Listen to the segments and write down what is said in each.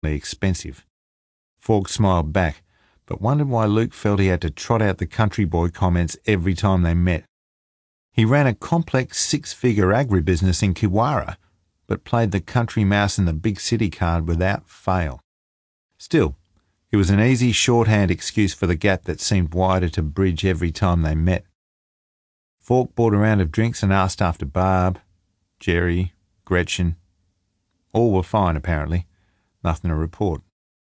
expensive. Falk smiled back, but wondered why Luke felt he had to trot out the country boy comments every time they met. He ran a complex six-figure agribusiness in Kiwara, but played the country mouse in the big city card without fail. Still, it was an easy shorthand excuse for the gap that seemed wider to bridge every time they met. Falk bought a round of drinks and asked after Barb, Jerry, Gretchen. All were fine, apparently. Nothing to report.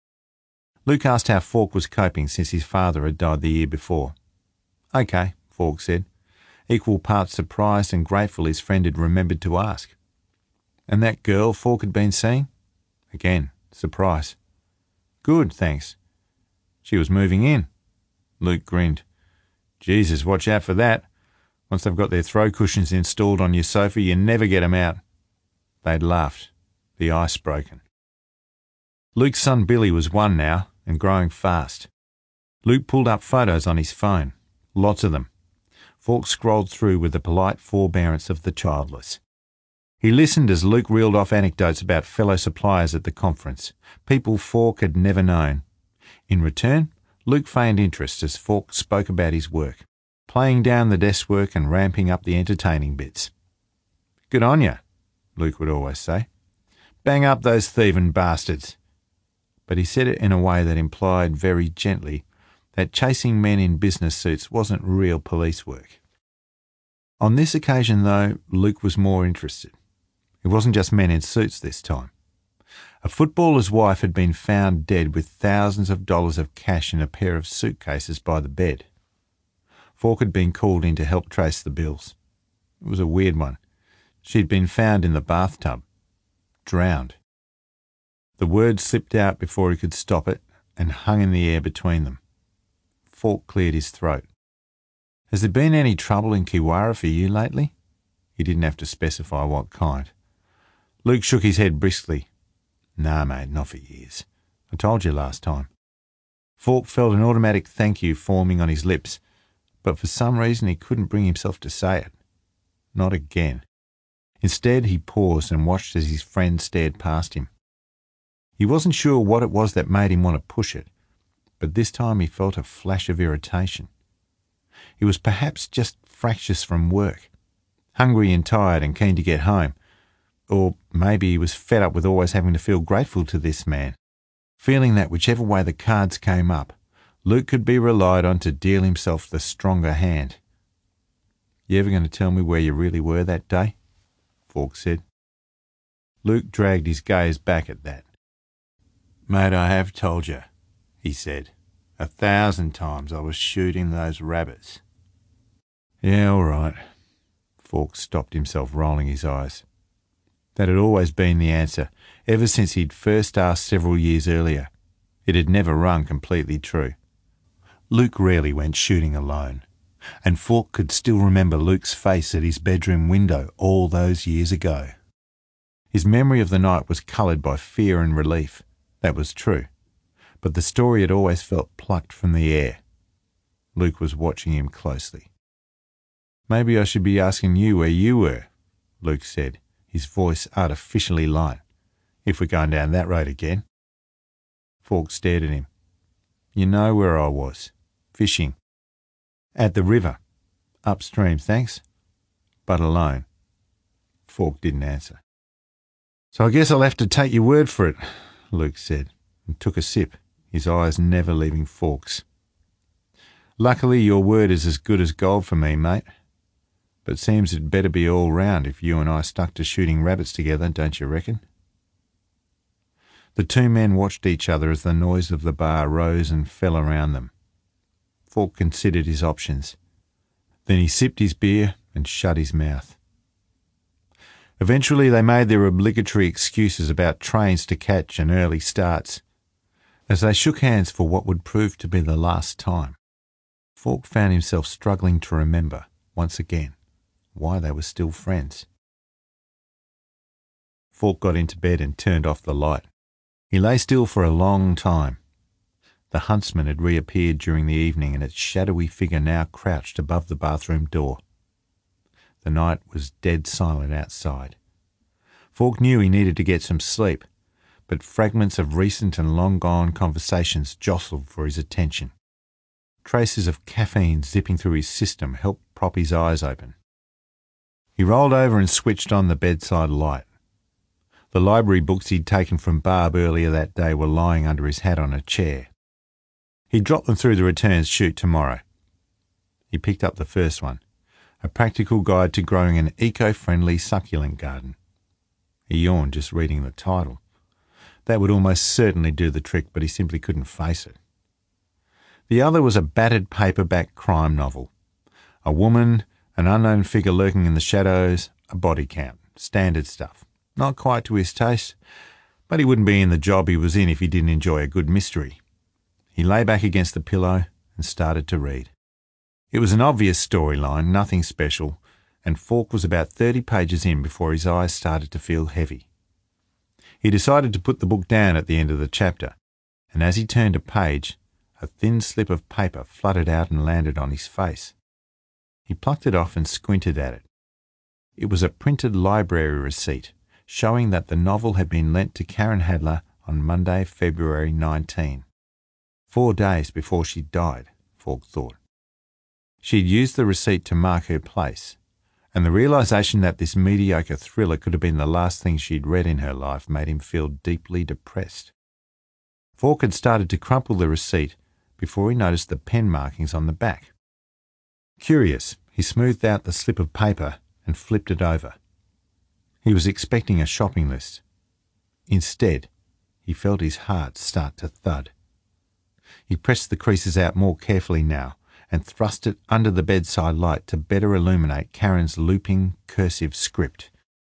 Luke asked how Falk was coping since his father had died the year before. "Okay," Falk said, equal parts surprised and grateful his friend had remembered to ask. "And that girl Falk had been seeing?" Again, surprise. "Good, thanks." "She was moving in." Luke grinned. "Jesus, watch out for that. Once they've got their throw cushions installed on your sofa, you never get 'em out." They'd laughed, the ice broken. Luke's son Billy was one now, and growing fast. Luke pulled up photos on his phone. Lots of them. Falk scrolled through with the polite forbearance of the childless. He listened as Luke reeled off anecdotes about fellow suppliers at the conference, people Falk had never known. In return, Luke feigned interest as Falk spoke about his work, playing down the desk work and ramping up the entertaining bits. "Good on you," Luke would always say. "Bang up those thieving bastards." But he said it in a way that implied very gently that chasing men in business suits wasn't real police work. On this occasion, though, Luke was more interested. It wasn't just men in suits this time. A footballer's wife had been found dead with thousands of dollars of cash in a pair of suitcases by the bed. Falk had been called in to help trace the bills. It was a weird one. She'd been found in the bathtub, drowned. The word slipped out before he could stop it and hung in the air between them. Falk cleared his throat. "Has there been any trouble in Kiwara for you lately?" He didn't have to specify what kind. Luke shook his head briskly. "Nah, mate, not for years. I told you last time." Falk felt an automatic thank you forming on his lips, but for some reason he couldn't bring himself to say it. Not again. Instead, he paused and watched as his friend stared past him. He wasn't sure what it was that made him want to push it, but this time he felt a flash of irritation. He was perhaps just fractious from work, hungry and tired and keen to get home. Or maybe he was fed up with always having to feel grateful to this man, feeling that whichever way the cards came up, Luke could be relied on to deal himself the stronger hand. "You ever going to tell me where you really were that day?" Falk said. Luke dragged his gaze back at that. "Mate, I have told you," he said. 1,000 times I was shooting those rabbits." "Yeah, all right." Falk stopped himself, rolling his eyes. That had always been the answer, ever since he'd first asked several years earlier. It had never rung completely true. Luke rarely went shooting alone, and Falk could still remember Luke's face at his bedroom window all those years ago. His memory of the night was coloured by fear and relief. That was true, but the story had always felt plucked from the air. Luke was watching him closely. "Maybe I should be asking you where you were," Luke said, his voice artificially light, "if we're going down that road again." Falk stared at him. "You know where I was. Fishing. At the river. Upstream, thanks. But alone." Falk didn't answer. "So I guess I'll have to take your word for it," Luke said, and took a sip, his eyes never leaving Falk's. "Luckily your word is as good as gold for me, mate. But seems it'd better be all round if you and I stuck to shooting rabbits together, don't you reckon?" The two men watched each other as the noise of the bar rose and fell around them. Falk considered his options. Then he sipped his beer and shut his mouth. Eventually they made their obligatory excuses about trains to catch and early starts. As they shook hands for what would prove to be the last time, Falk found himself struggling to remember, once again, why they were still friends. Falk got into bed and turned off the light. He lay still for a long time. The huntsman had reappeared during the evening, and its shadowy figure now crouched above the bathroom door. The night was dead silent outside. Falk knew he needed to get some sleep, but fragments of recent and long-gone conversations jostled for his attention. Traces of caffeine zipping through his system helped prop his eyes open. He rolled over and switched on the bedside light. The library books he'd taken from Barb earlier that day were lying under his hat on a chair. He'd drop them through the returns chute tomorrow. He picked up the first one, A Practical Guide to Growing an Eco-Friendly Succulent Garden. He yawned just reading the title. That would almost certainly do the trick, but he simply couldn't face it. The other was a battered paperback crime novel. A woman, an unknown figure lurking in the shadows, a body count. Standard stuff. Not quite to his taste, but he wouldn't be in the job he was in if he didn't enjoy a good mystery. He lay back against the pillow and started to read. It was an obvious storyline, nothing special, and Falk was about 30 pages in before his eyes started to feel heavy. He decided to put the book down at the end of the chapter, and as he turned a page, a thin slip of paper fluttered out and landed on his face. He plucked it off and squinted at it. It was a printed library receipt, showing that the novel had been lent to Karen Hadler on Monday, February 19. 4 days before she died, Falk thought. She'd used the receipt to mark her place, and the realisation that this mediocre thriller could have been the last thing she'd read in her life made him feel deeply depressed. Falk had started to crumple the receipt before he noticed the pen markings on the back. Curious, he smoothed out the slip of paper and flipped it over. He was expecting a shopping list. Instead, he felt his heart start to thud. He pressed the creases out more carefully now and thrust it under the bedside light to better illuminate Karen's looping, cursive script.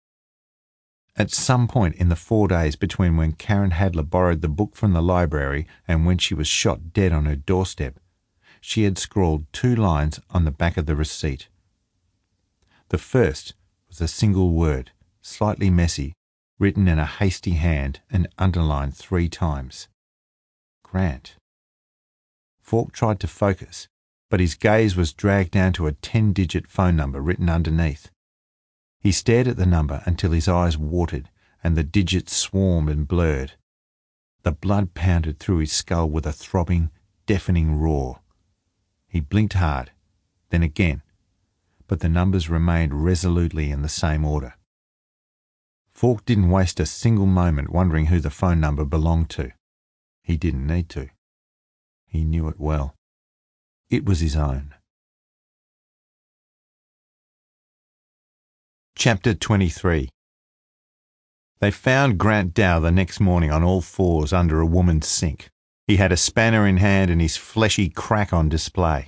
At some point in the 4 days between when Karen Hadler borrowed the book from the library and when she was shot dead on her doorstep, she had scrawled 2 lines on the back of the receipt. The first was a single word, slightly messy, written in a hasty hand and underlined 3 times. Grant. Falk tried to focus, but his gaze was dragged down to a 10-digit phone number written underneath. He stared at the number until his eyes watered and the digits swarmed and blurred. The blood pounded through his skull with a throbbing, deafening roar. He blinked hard, then again, but the numbers remained resolutely in the same order. Falk didn't waste a single moment wondering who the phone number belonged to. He didn't need to. He knew it well. It was his own. Chapter 23. They found Grant Dow the next morning on all fours under a woman's sink. He had a spanner in hand and his fleshy crack on display.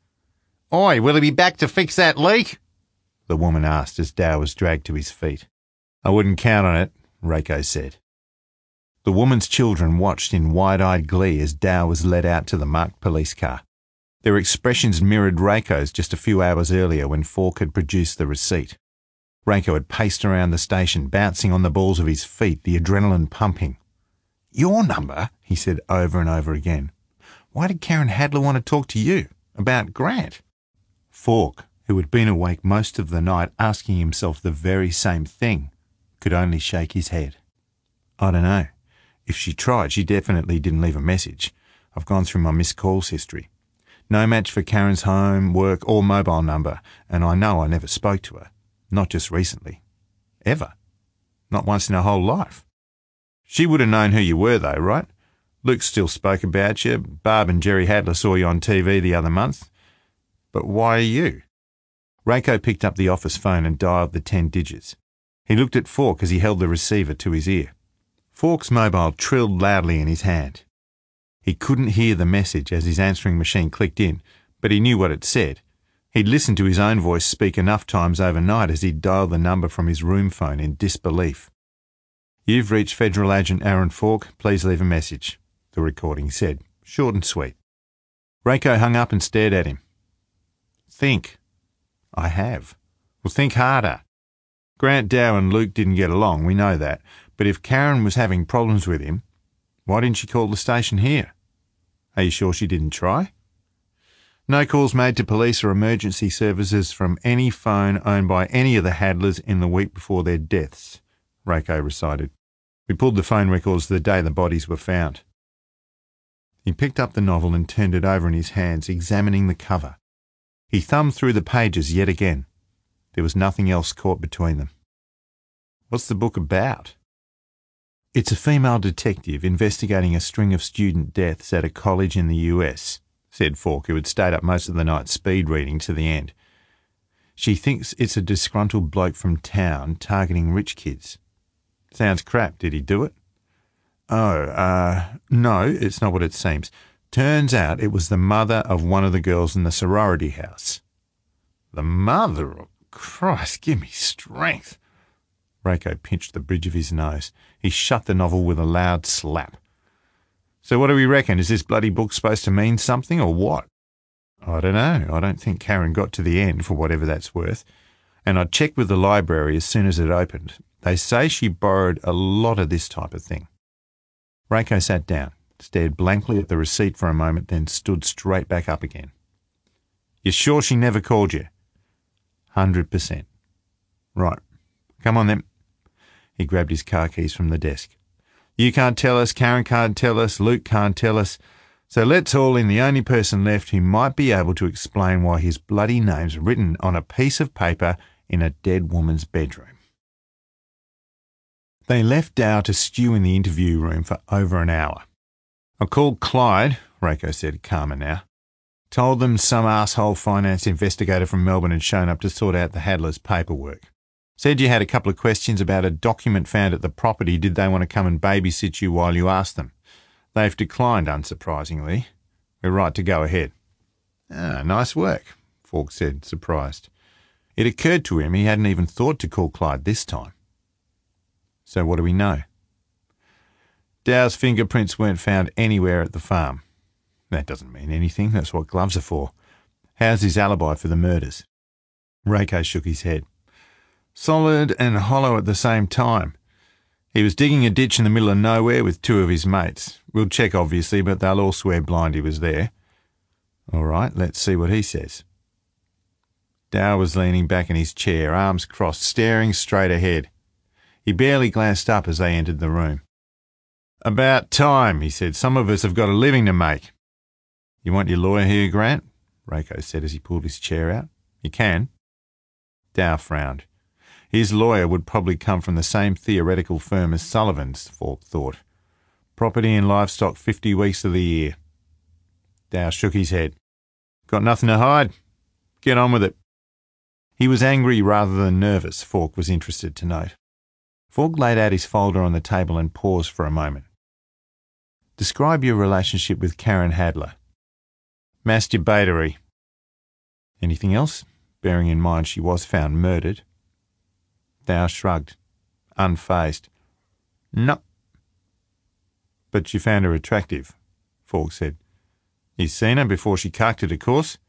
"Oi, will he be back to fix that leak?" the woman asked as Dow was dragged to his feet. "I wouldn't count on it," Reiko said. The woman's children watched in wide-eyed glee as Dow was led out to the marked police car. Their expressions mirrored Reiko's just a few hours earlier when Falk had produced the receipt. Reiko had paced around the station, bouncing on the balls of his feet, the adrenaline pumping. "Your number?" he said over and over again. "Why did Karen Hadler want to talk to you? About Grant?" Falk, who had been awake most of the night asking himself the very same thing, could only shake his head. "I don't know. If she tried, she definitely didn't leave a message. I've gone through my missed calls history. No match for Karen's home, work or mobile number, and I know I never spoke to her. Not just recently. Ever. Not once in her whole life. She would have known who you were though, right? Luke still spoke about you. Barb and Jerry Hadler saw you on TV the other month. But why are you?" Reiko picked up the office phone and dialed the 10 digits. He looked at Falk as he held the receiver to his ear. Falk's mobile trilled loudly in his hand. He couldn't hear the message as his answering machine clicked in, but he knew what it said. He'd listened to his own voice speak enough times overnight as he'd dialed the number from his room phone in disbelief. "You've reached Federal Agent Aaron Falk. Please leave a message," the recording said, short and sweet. Reiko hung up and stared at him. "Think." "I have." "Well, think harder. Grant Dow and Luke didn't get along, we know that, but if Karen was having problems with him, why didn't she call the station here? Are you sure she didn't try?" "No calls made to police or emergency services from any phone owned by any of the Hadlers in the week before their deaths," Reiko recited. We pulled the phone records the day the bodies were found. He picked up the novel and turned it over in his hands, examining the cover. He thumbed through the pages yet again. There was nothing else caught between them. What's the book about? It's a female detective investigating a string of student deaths at a college in the US, said Falk, who had stayed up most of the night speed reading to the end. She thinks it's a disgruntled bloke from town targeting rich kids. Sounds crap. Did he do it? No, it's not what it seems. Turns out it was the mother of one of the girls in the sorority house. The mother? Oh, Christ, give me strength. Reiko pinched the bridge of his nose. He shut the novel with a loud slap. So what do we reckon? Is this bloody book supposed to mean something or what? I don't know. I don't think Karen got to the end, for whatever that's worth. And I checked with the library as soon as it opened. They say she borrowed a lot of this type of thing. Reiko sat down, stared blankly at the receipt for a moment, then stood straight back up again. You sure she never called you? 100%. Right. Come on then. He grabbed his car keys from the desk. You can't tell us, Karen can't tell us, Luke can't tell us. So let's haul in the only person left who might be able to explain why his bloody name's written on a piece of paper in a dead woman's bedroom. They left Dow to stew in the interview room for over an hour. I called Clyde, Reiko said, calmer now. Told them some asshole finance investigator from Melbourne had shown up to sort out the Hadler's paperwork. Said you had a couple of questions about a document found at the property. Did they want to come and babysit you while you asked them? They've declined, unsurprisingly. We're right to go ahead. Ah, nice work, Falk said, surprised. It occurred to him he hadn't even thought to call Clyde this time. So what do we know? Dow's fingerprints weren't found anywhere at the farm. That doesn't mean anything. That's what gloves are for. How's his alibi for the murders? Reiko shook his head. Solid and hollow at the same time. He was digging a ditch in the middle of nowhere with two of his mates. We'll check, obviously, but they'll all swear blind he was there. All right, let's see what he says. Dow was leaning back in his chair, arms crossed, staring straight ahead. He barely glanced up as they entered the room. About time, he said. Some of us have got a living to make. You want your lawyer here, Grant? Reiko said as he pulled his chair out. You can. Dow frowned. His lawyer would probably come from the same theoretical firm as Sullivan's, Falk thought. Property and livestock 50 weeks of the year. Dow shook his head. Got nothing to hide? Get on with it. He was angry rather than nervous, Falk was interested to note. Falk laid out his folder on the table and paused for a moment. Describe your relationship with Karen Hadler. Masturbatory. Anything else, bearing in mind she was found murdered? Dow shrugged, unfazed. No. But you found her attractive, Falk said. You seen her before she cucked it, of course?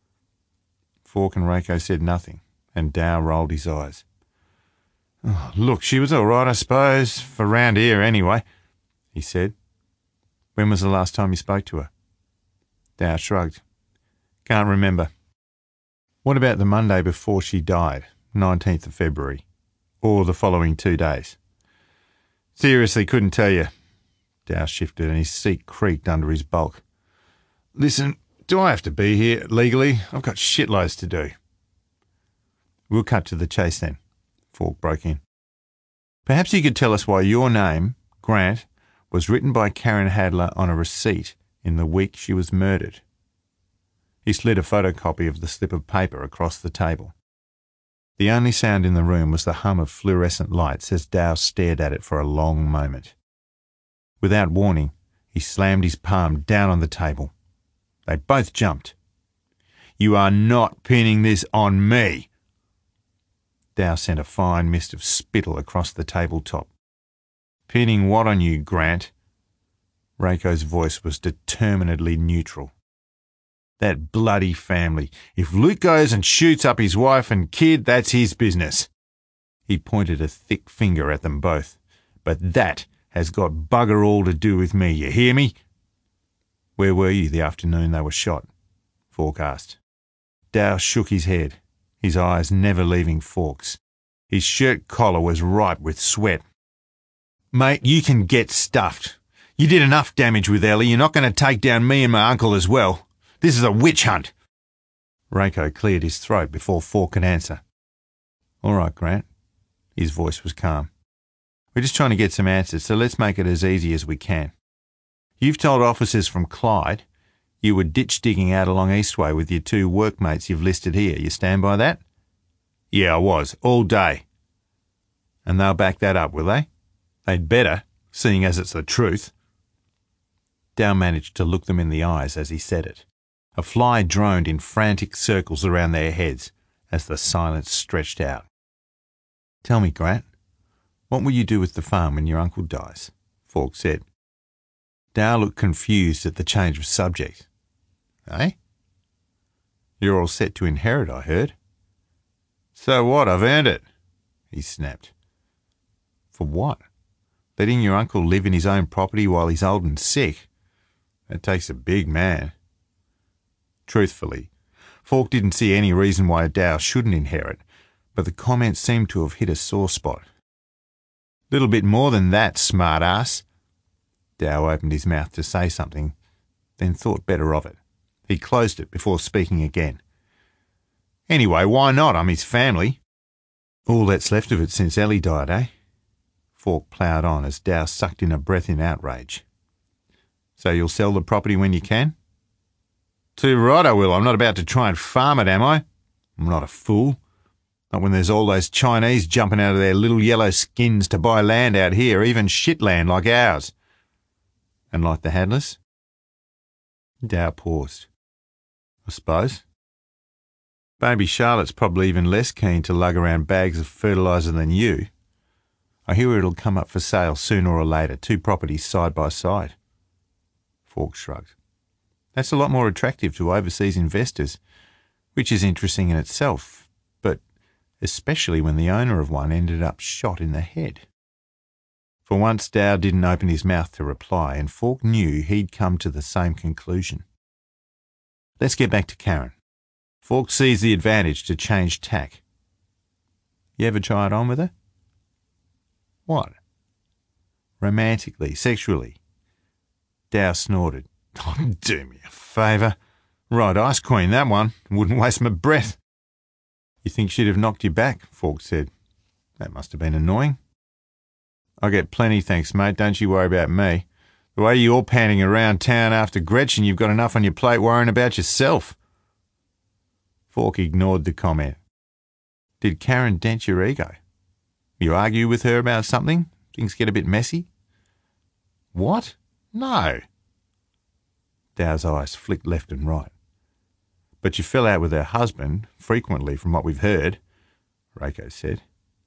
Falk and Reiko said nothing, and Dow rolled his eyes. Oh, look, she was all right, I suppose, for round here anyway, he said. When was the last time you spoke to her? Dow shrugged. Can't remember. What about the Monday before she died, 19th of February, or the following 2 days? Seriously, couldn't tell you. Dow shifted and his seat creaked under his bulk. Listen, do I have to be here legally? I've got shitloads to do. We'll cut to the chase then, Falk broke in. Perhaps you could tell us why your name, Grant, was written by Karen Hadler on a receipt in the week she was murdered. He slid a photocopy of the slip of paper across the table. The only sound in the room was the hum of fluorescent lights as Dow stared at it for a long moment. Without warning, he slammed his palm down on the table. They both jumped. You are not pinning this on me. Dow sent a fine mist of spittle across the tabletop. Pinning what on you, Grant? Reiko's voice was determinedly neutral. That bloody family. If Luke goes and shoots up his wife and kid, that's his business. He pointed a thick finger at them both. But that has got bugger all to do with me, you hear me? Where were you the afternoon they were shot? Falk asked. Dow shook his head, his eyes never leaving Falk's. His shirt collar was ripe with sweat. Mate, you can get stuffed. You did enough damage with Ellie. You're not going to take down me and my uncle as well. This is a witch hunt. Rako cleared his throat before Falk could answer. All right, Grant. His voice was calm. We're just trying to get some answers, so let's make it as easy as we can. You've told officers from Clyde you were ditch digging out along Eastway with your two workmates you've listed here. You stand by that? Yeah, I was, all day. And they'll back that up, will they? They'd better, seeing as it's the truth. Dow managed to look them in the eyes as he said it. A fly droned in frantic circles around their heads as the silence stretched out. Tell me, Grant, what will you do with the farm when your uncle dies? Falk said. Dow looked confused at the change of subject. Eh? You're all set to inherit, I heard. So what? I've earned it, he snapped. For what? Letting your uncle live in his own property while he's old and sick? That takes a big man. Truthfully, Falk didn't see any reason why Dow shouldn't inherit, but the comment seemed to have hit a sore spot. Little bit more than that, smart ass. Dow opened his mouth to say something, then thought better of it. He closed it before speaking again. Anyway, why not? I'm his family. All that's left of it since Ellie died, eh? Falk ploughed on as Dow sucked in a breath in outrage. So you'll sell the property when you can? Too right I will. I'm not about to try and farm it, am I? I'm not a fool. Not when there's all those Chinese jumping out of their little yellow skins to buy land out here, even shit land like ours. And like the Hadlers? Dow paused. I suppose. Baby Charlotte's probably even less keen to lug around bags of fertiliser than you. I hear it'll come up for sale sooner or later, two properties side by side. Falk shrugged. That's a lot more attractive to overseas investors, which is interesting in itself, but especially when the owner of one ended up shot in the head. For once Dow didn't open his mouth to reply, and Falk knew he'd come to the same conclusion. Let's get back to Karen. Falk seized the advantage to change tack. You ever try it on with her? What? Romantically, sexually. Dow snorted. Oh, do me a favour. Right, Ice Queen, that one. Wouldn't waste my breath. You think she'd have knocked you back? Falk said. That must have been annoying. I get plenty, thanks, mate. Don't you worry about me. The way you're panting around town after Gretchen, you've got enough on your plate worrying about yourself. Falk ignored the comment. Did Karen dent your ego? You argue with her about something? Things get a bit messy? What? No. Dow's eyes flicked left and right. But you fell out with her husband, frequently from what we've heard, Rako said.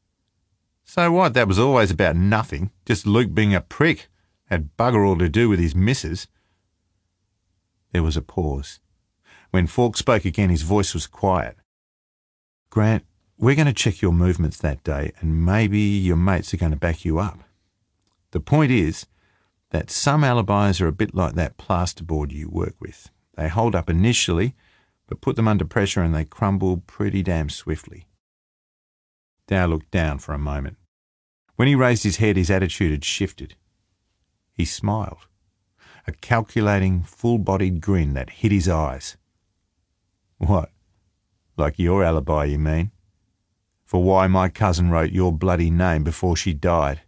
So what? That was always about nothing. Just Luke being a prick. Had bugger all to do with his missus. There was a pause. When Falk spoke again, his voice was quiet. Grant, we're going to check your movements that day, and maybe your mates are going to back you up. The point is that some alibis are a bit like that plasterboard you work with. They hold up initially, but put them under pressure and they crumble pretty damn swiftly. Dow looked down for a moment. When he raised his head, his attitude had shifted. He smiled, a calculating, full-bodied grin that hid his eyes. What? Like your alibi, you mean? For why my cousin wrote your bloody name before she died?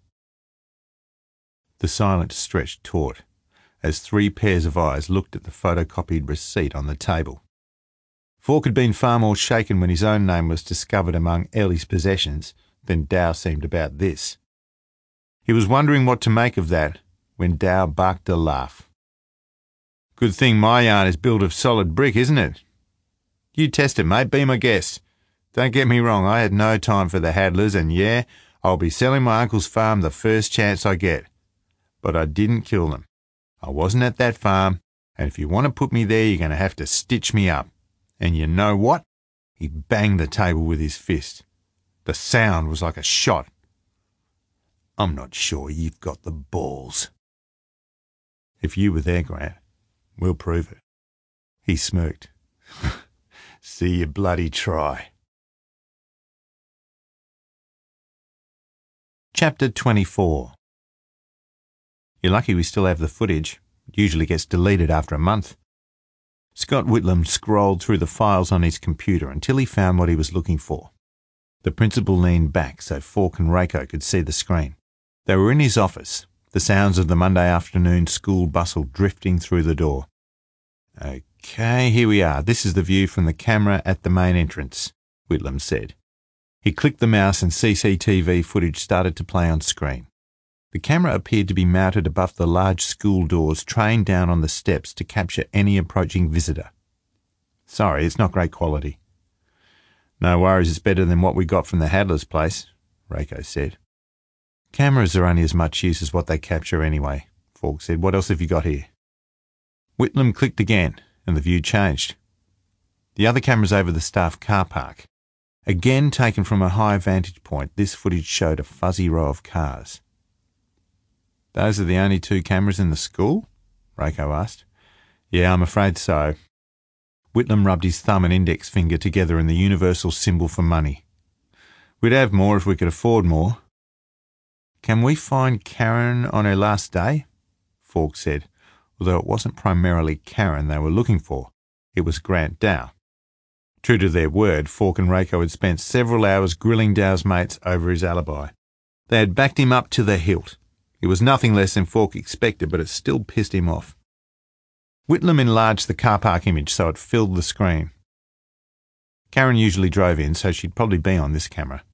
The silence stretched taut as 3 pairs of eyes looked at the photocopied receipt on the table. Falk had been far more shaken when his own name was discovered among Ellie's possessions than Dow seemed about this. He was wondering what to make of that when Dow barked a laugh. Good thing my yarn is built of solid brick, isn't it? You test it, mate. Be my guest. Don't get me wrong, I had no time for the Hadlers, and yeah, I'll be selling my uncle's farm the first chance I get. But I didn't kill them. I wasn't at that farm, and if you want to put me there, you're going to have to stitch me up. And you know what? He banged the table with his fist. The sound was like a shot. I'm not sure you've got the balls. If you were there, Grant, we'll prove it. He smirked. See you bloody try. Chapter 24 You're lucky we still have the footage. It usually gets deleted after a month. Scott Whitlam scrolled through the files on his computer until he found what he was looking for. The principal leaned back so Falk and Reiko could see the screen. They were in his office, the sounds of the Monday afternoon school bustle drifting through the door. Okay, here we are. This is the view from the camera at the main entrance, Whitlam said. He clicked the mouse and CCTV footage started to play on screen. The camera appeared to be mounted above the large school doors, trained down on the steps to capture any approaching visitor. Sorry, it's not great quality. No worries, it's better than what we got from the Hadler's place, Reiko said. Cameras are only as much use as what they capture anyway, Falk said. What else have you got here? Whitlam clicked again, and the view changed. The other camera's over the staff car park. Again taken from a high vantage point, this footage showed a fuzzy row of cars. Those are the only two cameras in the school? Reiko asked. Yeah, I'm afraid so. Whitlam rubbed his thumb and index finger together in the universal symbol for money. We'd have more if we could afford more. Can we find Karen on her last day? Falk said, although it wasn't primarily Karen they were looking for. It was Grant Dow. True to their word, Falk and Reiko had spent several hours grilling Dow's mates over his alibi. They had backed him up to the hilt. It was nothing less than Falk expected, but it still pissed him off. Whitlam enlarged the car park image so it filled the screen. Karen usually drove in, so she'd probably be on this camera.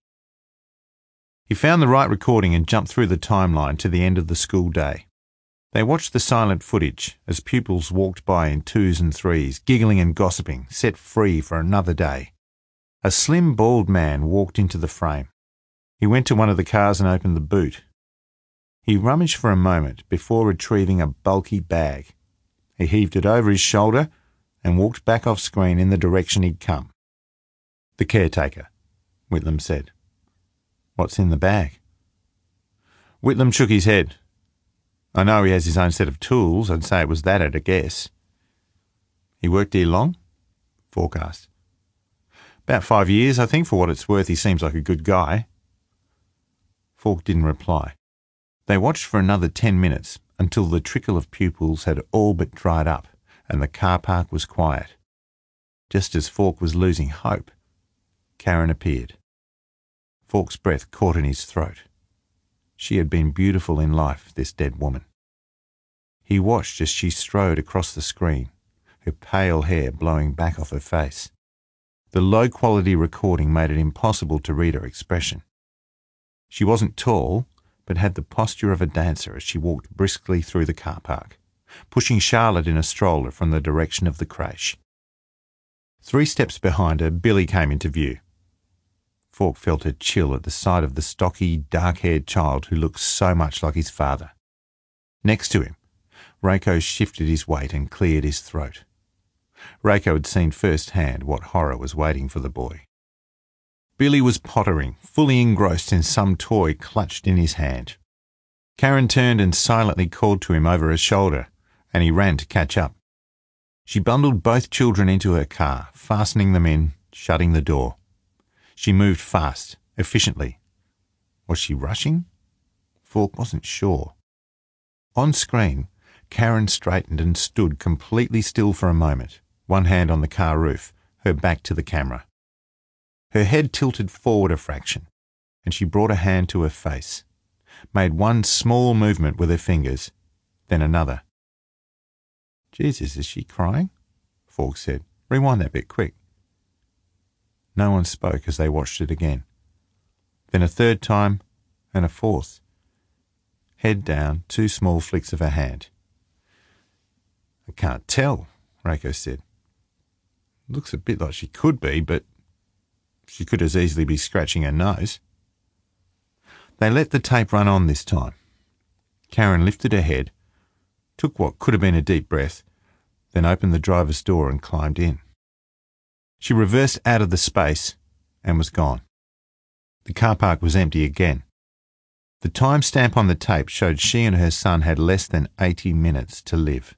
He found the right recording and jumped through the timeline to the end of the school day. They watched the silent footage as pupils walked by in twos and threes, giggling and gossiping, set free for another day. A slim, bald man walked into the frame. He went to one of the cars and opened the boot. He rummaged for a moment before retrieving a bulky bag. He heaved it over his shoulder and walked back off screen in the direction he'd come. The caretaker, Whitlam said. What's in the bag? Whitlam shook his head. I know he has his own set of tools. I'd say it was that at a guess. He worked here long? Falk asked. About 5 years, I think. For what it's worth, he seems like a good guy. Falk didn't reply. They watched for another 10 minutes until the trickle of pupils had all but dried up and the car park was quiet. Just as Falk was losing hope, Karen appeared. Falk's breath caught in his throat. She had been beautiful in life, this dead woman. He watched as she strode across the screen, her pale hair blowing back off her face. The low-quality recording made it impossible to read her expression. She wasn't tall, but had the posture of a dancer as she walked briskly through the car park, pushing Charlotte in a stroller from the direction of the creche. 3 steps behind her, Billy came into view. Falk felt a chill at the sight of the stocky, dark-haired child who looked so much like his father. Next to him, Reiko shifted his weight and cleared his throat. Reiko had seen firsthand what horror was waiting for the boy. Billy was pottering, fully engrossed in some toy clutched in his hand. Karen turned and silently called to him over her shoulder, and he ran to catch up. She bundled both children into her car, fastening them in, shutting the door. She moved fast, efficiently. Was she rushing? Falk wasn't sure. On screen, Karen straightened and stood completely still for a moment, one hand on the car roof, her back to the camera. Her head tilted forward a fraction, and she brought a hand to her face, made one small movement with her fingers, then another. Jesus, is she crying? Falk said. Rewind that bit quick. No one spoke as they watched it again. Then a third time, and a fourth. Head down, 2 small flicks of her hand. I can't tell, Reiko said. Looks a bit like she could be, but she could as easily be scratching her nose. They let the tape run on this time. Karen lifted her head, took what could have been a deep breath, then opened the driver's door and climbed in. She reversed out of the space and was gone. The car park was empty again. The timestamp on the tape showed she and her son had less than 80 minutes to live.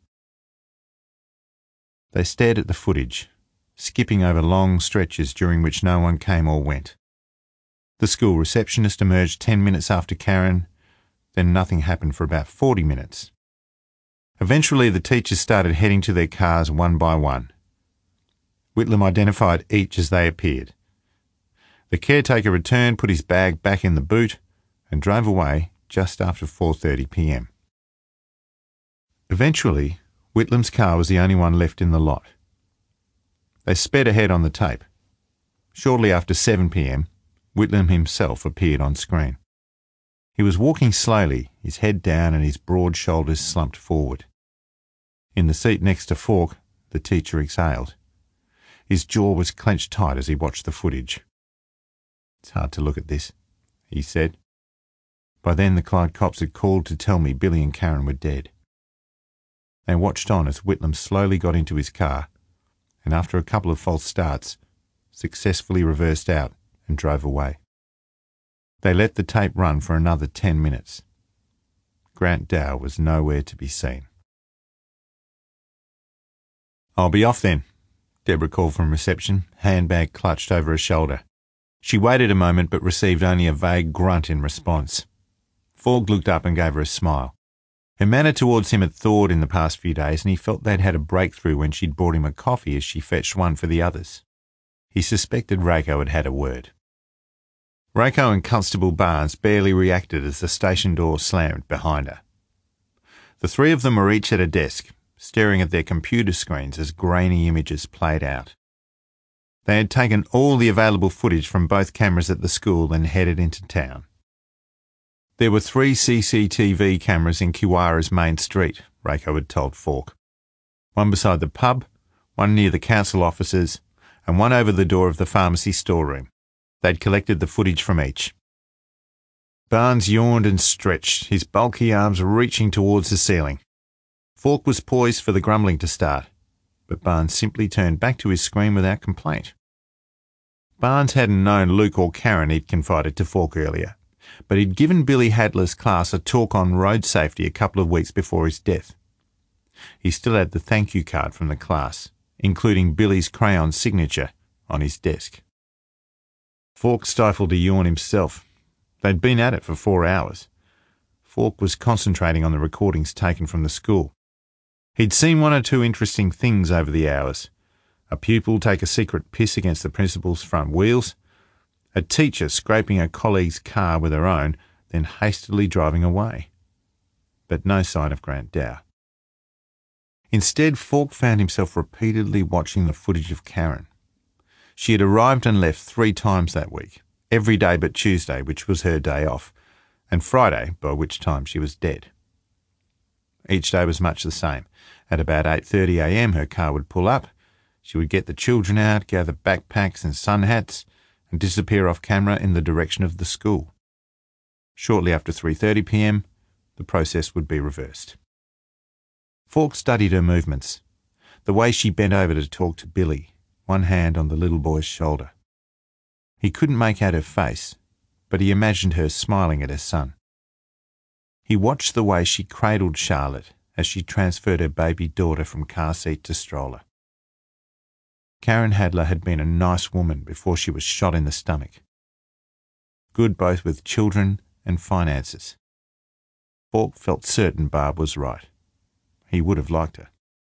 They stared at the footage, skipping over long stretches during which no one came or went. The school receptionist emerged 10 minutes after Karen, Then nothing happened for about 40 minutes. Eventually, the teachers started heading to their cars one by one. Whitlam identified each as they appeared. The caretaker returned, put his bag back in the boot, and drove away just after 4:30 p.m. Eventually, Whitlam's car was the only one left in the lot. They sped ahead on the tape. Shortly after 7 p.m, Whitlam himself appeared on screen. He was walking slowly, his head down and his broad shoulders slumped forward. In the seat next to Falk, the teacher exhaled. His jaw was clenched tight as he watched the footage. "It's hard to look at this," he said. "By then the Clyde cops had called to tell me Billy and Karen were dead." They watched on as Whitlam slowly got into his car and, after a couple of false starts, successfully reversed out and drove away. They let the tape run for another 10 minutes. Grant Dow was nowhere to be seen. "I'll be off then," Deborah called from reception, handbag clutched over her shoulder. She waited a moment but received only a vague grunt in response. Falk looked up and gave her a smile. Her manner towards him had thawed in the past few days, and he felt they'd had a breakthrough when she'd brought him a coffee as she fetched one for the others. He suspected Rako had had a word. Rako and Constable Barnes barely reacted as the station door slammed behind her. The three of them were each at a desk, staring at their computer screens as grainy images played out. They had taken all the available footage from both cameras at the school and headed into town. There were 3 CCTV cameras in Kiwara's main street, Rako had told Falk. One beside the pub, one near the council offices, and one over the door of the pharmacy storeroom. They'd collected the footage from each. Barnes yawned and stretched, his bulky arms reaching towards the ceiling. Falk was poised for the grumbling to start, but Barnes simply turned back to his screen without complaint. Barnes hadn't known Luke or Karen, he'd confided to Falk earlier, but he'd given Billy Hadler's class a talk on road safety a couple of weeks before his death. He still had the thank you card from the class, including Billy's crayon signature, on his desk. Falk stifled a yawn himself. They'd been at it for 4 hours. Falk was concentrating on the recordings taken from the school. He'd seen 1 or 2 interesting things over the hours. A pupil take a secret piss against the principal's front wheels, a teacher scraping a colleague's car with her own, then hastily driving away. But no sign of Grant Dow. Instead, Falk found himself repeatedly watching the footage of Karen. She had arrived and left 3 times that week, every day but Tuesday, which was her day off, and Friday, by which time she was dead. Each day was much the same. At about 8:30 a.m. her car would pull up, she would get the children out, gather backpacks and sun hats, and disappear off camera in the direction of the school. Shortly after 3:30 p.m, the process would be reversed. Falk studied her movements, the way she bent over to talk to Billy, one hand on the little boy's shoulder. He couldn't make out her face, but he imagined her smiling at her son. He watched the way she cradled Charlotte as she transferred her baby daughter from car seat to stroller. Karen Hadler had been a nice woman before she was shot in the stomach. Good both with children and finances. Falk felt certain Barb was right. He would have liked her.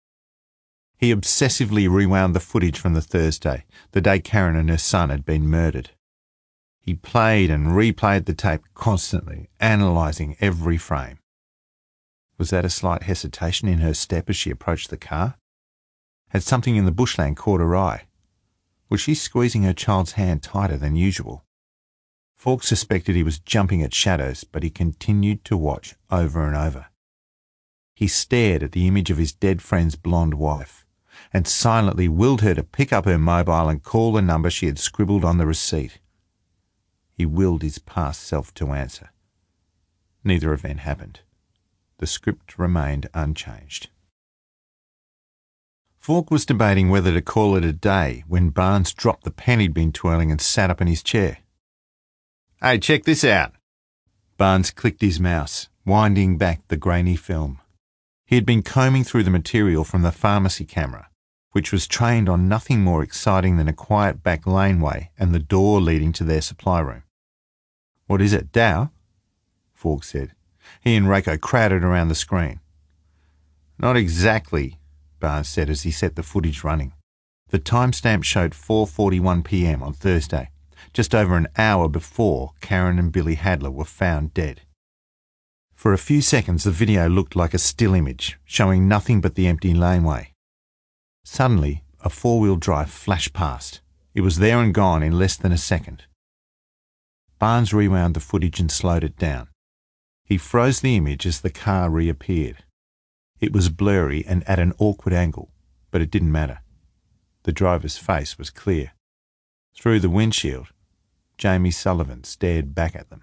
He obsessively rewound the footage from the Thursday, the day Karen and her son had been murdered. He played and replayed the tape constantly, analysing every frame. Was that a slight hesitation in her step as she approached the car? Had something in the bushland caught her eye? Was she squeezing her child's hand tighter than usual? Falk suspected he was jumping at shadows, but he continued to watch over and over. He stared at the image of his dead friend's blonde wife, and silently willed her to pick up her mobile and call the number she had scribbled on the receipt. He willed his past self to answer. Neither event happened. The script remained unchanged. Falk was debating whether to call it a day when Barnes dropped the pen he'd been twirling and sat up in his chair. "Hey, check this out." Barnes clicked his mouse, winding back the grainy film. He had been combing through the material from the pharmacy camera, which was trained on nothing more exciting than a quiet back laneway and the door leading to their supply room. "What is it, Dow?" Falk said. He and Reiko crowded around the screen. "Not exactly," Barnes said as he set the footage running. The timestamp showed 4:41 p.m. on Thursday, just over an hour before Karen and Billy Hadler were found dead. For a few seconds the video looked like a still image, showing nothing but the empty laneway. Suddenly, a four-wheel drive flashed past. It was there and gone in less than a second. Barnes rewound the footage and slowed it down. He froze the image as the car reappeared. It was blurry and at an awkward angle, but it didn't matter. The driver's face was clear. Through the windshield, Jamie Sullivan stared back at them.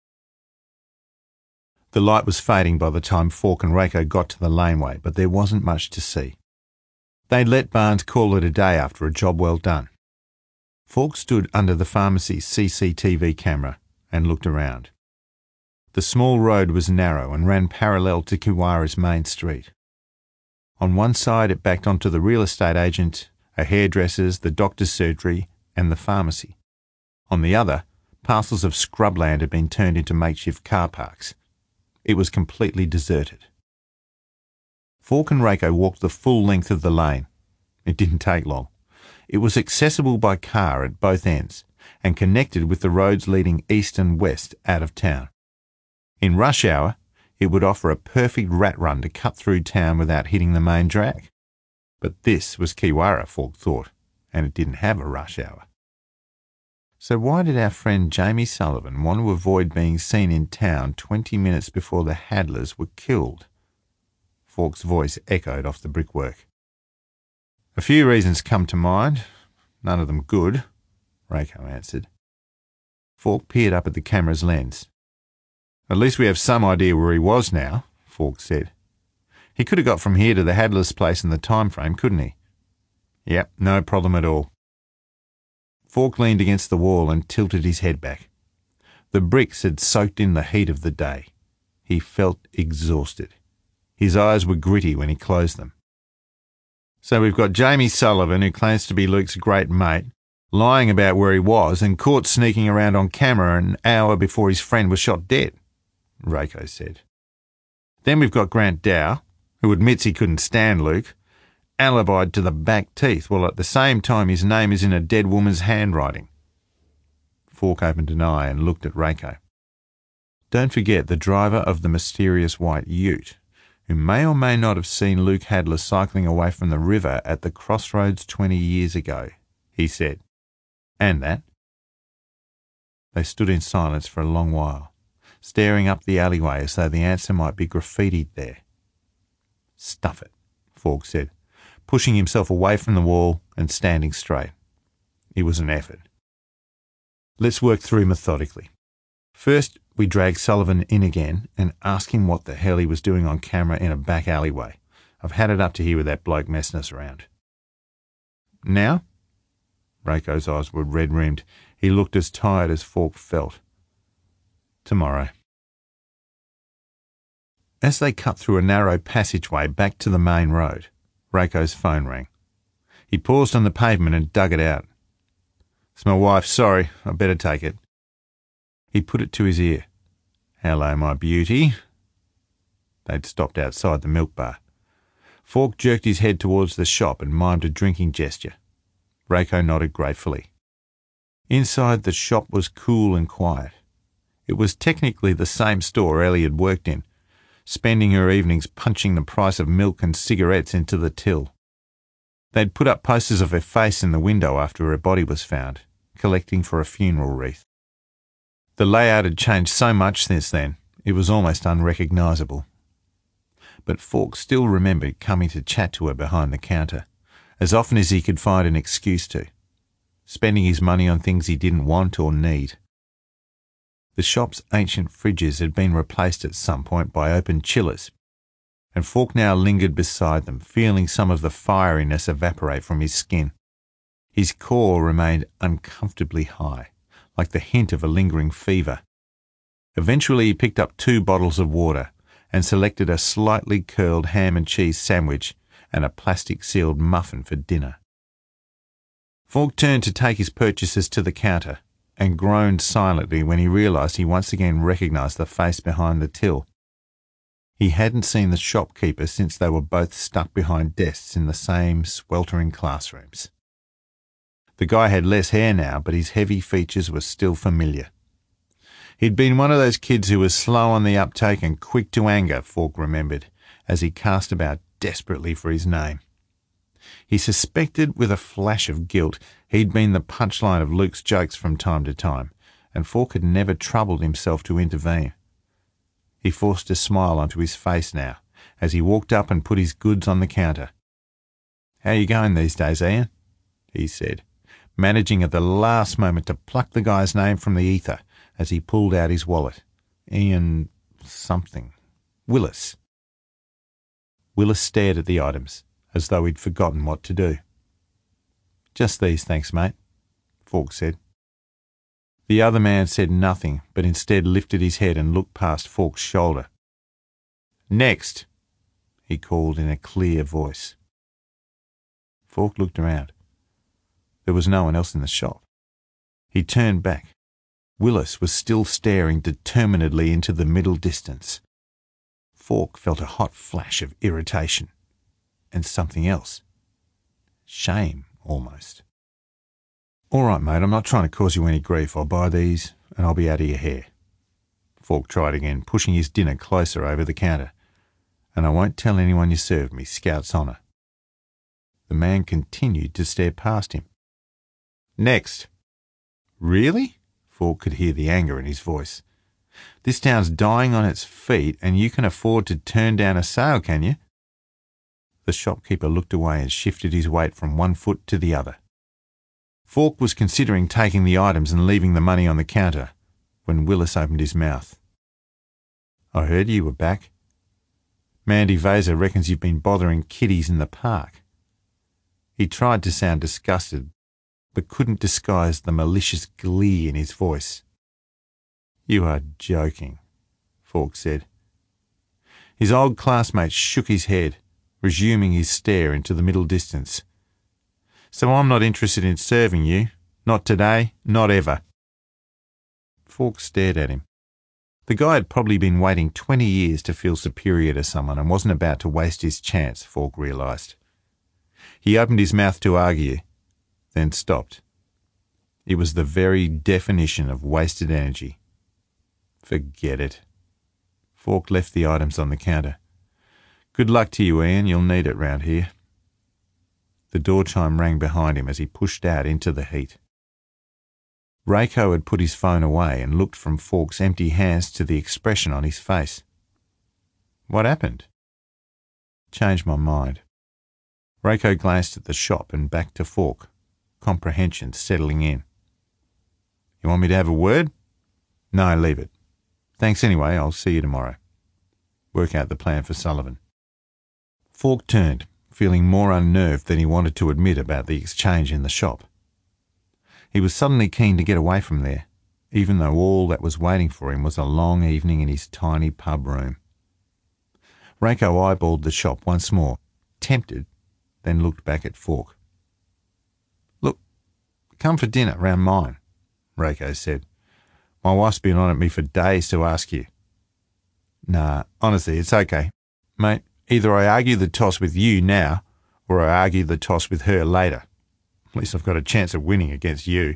The light was fading by the time Falk and Reiko got to the laneway, but there wasn't much to see. They'd let Barnes call it a day after a job well done. Falk stood under the pharmacy's CCTV camera and looked around. The small road was narrow and ran parallel to Kiwara's main street. On one side it backed onto the real estate agent, a hairdresser's, the doctor's surgery and the pharmacy. On the other, parcels of scrubland had been turned into makeshift car parks. It was completely deserted. Falk and Reiko walked the full length of the lane. It didn't take long. It was accessible by car at both ends and connected with the roads leading east and west out of town. In rush hour, it would offer a perfect rat run to cut through town without hitting the main drag. But this was Kiwara, Falk thought, and it didn't have a rush hour. So why did our friend Jamie Sullivan want to avoid being seen in town 20 minutes before the Hadlers were killed? Falk's voice echoed off the brickwork. "A few reasons come to mind, none of them good," Reiko answered. Falk peered up at the camera's lens. "At least we have some idea where he was now," Falk said. "He could have got from here to the Hadler's place in the time frame, couldn't he?" "Yep, no problem at all." Falk leaned against the wall and tilted his head back. The bricks had soaked in the heat of the day. He felt exhausted. His eyes were gritty when he closed them. "So we've got Jamie Sullivan, who claims to be Luke's great mate, lying about where he was and caught sneaking around on camera an hour before his friend was shot dead," Reiko said. "Then we've got Grant Dow, who admits he couldn't stand Luke, alibied to the back teeth, while at the same time his name is in a dead woman's handwriting." Falk opened an eye and looked at Reiko. "Don't forget the driver of the mysterious white ute, who may or may not have seen Luke Hadler cycling away from the river at the crossroads 20 years ago," he said. "And that." They stood in silence for a long while, staring up the alleyway as though the answer might be graffitied there. "Stuff it," Falk said, pushing himself away from the wall and standing straight. It was an effort. "Let's work through methodically. First, we drag Sullivan in again and ask him what the hell he was doing on camera in a back alleyway. I've had it up to here with that bloke messing us around." "Now?" Reiko's eyes were red-rimmed. He looked as tired as Falk felt. "Tomorrow." As they cut through a narrow passageway back to the main road, Reiko's phone rang. He paused on the pavement and dug it out. "It's my wife, sorry, I better take it." He put it to his ear. "Hello, my beauty." They'd stopped outside the milk bar. Falk jerked his head towards the shop and mimed a drinking gesture. Reiko nodded gratefully. Inside, the shop was cool and quiet. It was technically the same store Ellie had worked in, spending her evenings punching the price of milk and cigarettes into the till. They'd put up posters of her face in the window after her body was found, collecting for a funeral wreath. The layout had changed so much since then, it was almost unrecognisable. But Falk still remembered coming to chat to her behind the counter, as often as he could find an excuse to, spending his money on things he didn't want or need. The shop's ancient fridges had been replaced at some point by open chillers, and Falk now lingered beside them, feeling some of the fieriness evaporate from his skin. His core remained uncomfortably high, like the hint of a lingering fever. Eventually he picked up 2 bottles of water and selected a slightly curled ham and cheese sandwich and a plastic-sealed muffin for dinner. Falk turned to take his purchases to the counter and groaned silently when he realised he once again recognised the face behind the till. He hadn't seen the shopkeeper since they were both stuck behind desks in the same sweltering classrooms. The guy had less hair now, but his heavy features were still familiar. He'd been one of those kids who was slow on the uptake and quick to anger, Falk remembered, as he cast about desperately for his name. He suspected with a flash of guilt he'd been the punchline of Luke's jokes from time to time, and Falk had never troubled himself to intervene. He forced a smile onto his face now, as he walked up and put his goods on the counter. "How you going these days, Ian?" he said, managing at the last moment to pluck the guy's name from the ether as he pulled out his wallet. Ian something. Willis. Willis stared at the items, as though he'd forgotten what to do. "Just these, thanks, mate," Falk said. The other man said nothing, but instead lifted his head and looked past Falk's shoulder. "Next," he called in a clear voice. Falk looked around. There was no one else in the shop. He turned back. Willis was still staring determinedly into the middle distance. Falk felt a hot flash of irritation. And something else. Shame, almost. "All right, mate, I'm not trying to cause you any grief. I'll buy these, and I'll be out of your hair." Falk tried again, pushing his dinner closer over the counter. "And I won't tell anyone you served me, Scout's honour." The man continued to stare past him. "Next." "Really?" Falk could hear the anger in his voice. "This town's dying on its feet, and you can afford to turn down a sale, can you?" The shopkeeper looked away and shifted his weight from one foot to the other. Falk was considering taking the items and leaving the money on the counter when Willis opened his mouth. "I heard you were back. Mandy Vaser reckons you've been bothering kiddies in the park." He tried to sound disgusted, but couldn't disguise the malicious glee in his voice. "You are joking," Falk said. His old classmate shook his head, resuming his stare into the middle distance. "So I'm not interested in serving you. Not today, not ever." Falk stared at him. The guy had probably been waiting 20 years to feel superior to someone and wasn't about to waste his chance, Falk realised. He opened his mouth to argue, then stopped. It was the very definition of wasted energy. Forget it. Falk left the items on the counter. "Good luck to you, Ian. You'll need it round here." The door chime rang behind him as he pushed out into the heat. Reiko had put his phone away and looked from Falk's empty hands to the expression on his face. "What happened?" "Changed my mind." Reiko glanced at the shop and back to Falk, comprehension settling in. "You want me to have a word?" "No, leave it. Thanks anyway, I'll see you tomorrow. Work out the plan for Sullivan." Falk turned, feeling more unnerved than he wanted to admit about the exchange in the shop. He was suddenly keen to get away from there, even though all that was waiting for him was a long evening in his tiny pub room. Reiko eyeballed the shop once more, tempted, then looked back at Falk. "Look, come for dinner round mine," Reiko said. "My wife's been on at me for days to ask you." "Nah, honestly, it's okay. Mate, either I argue the toss with you now, or I argue the toss with her later. At least I've got a chance of winning against you."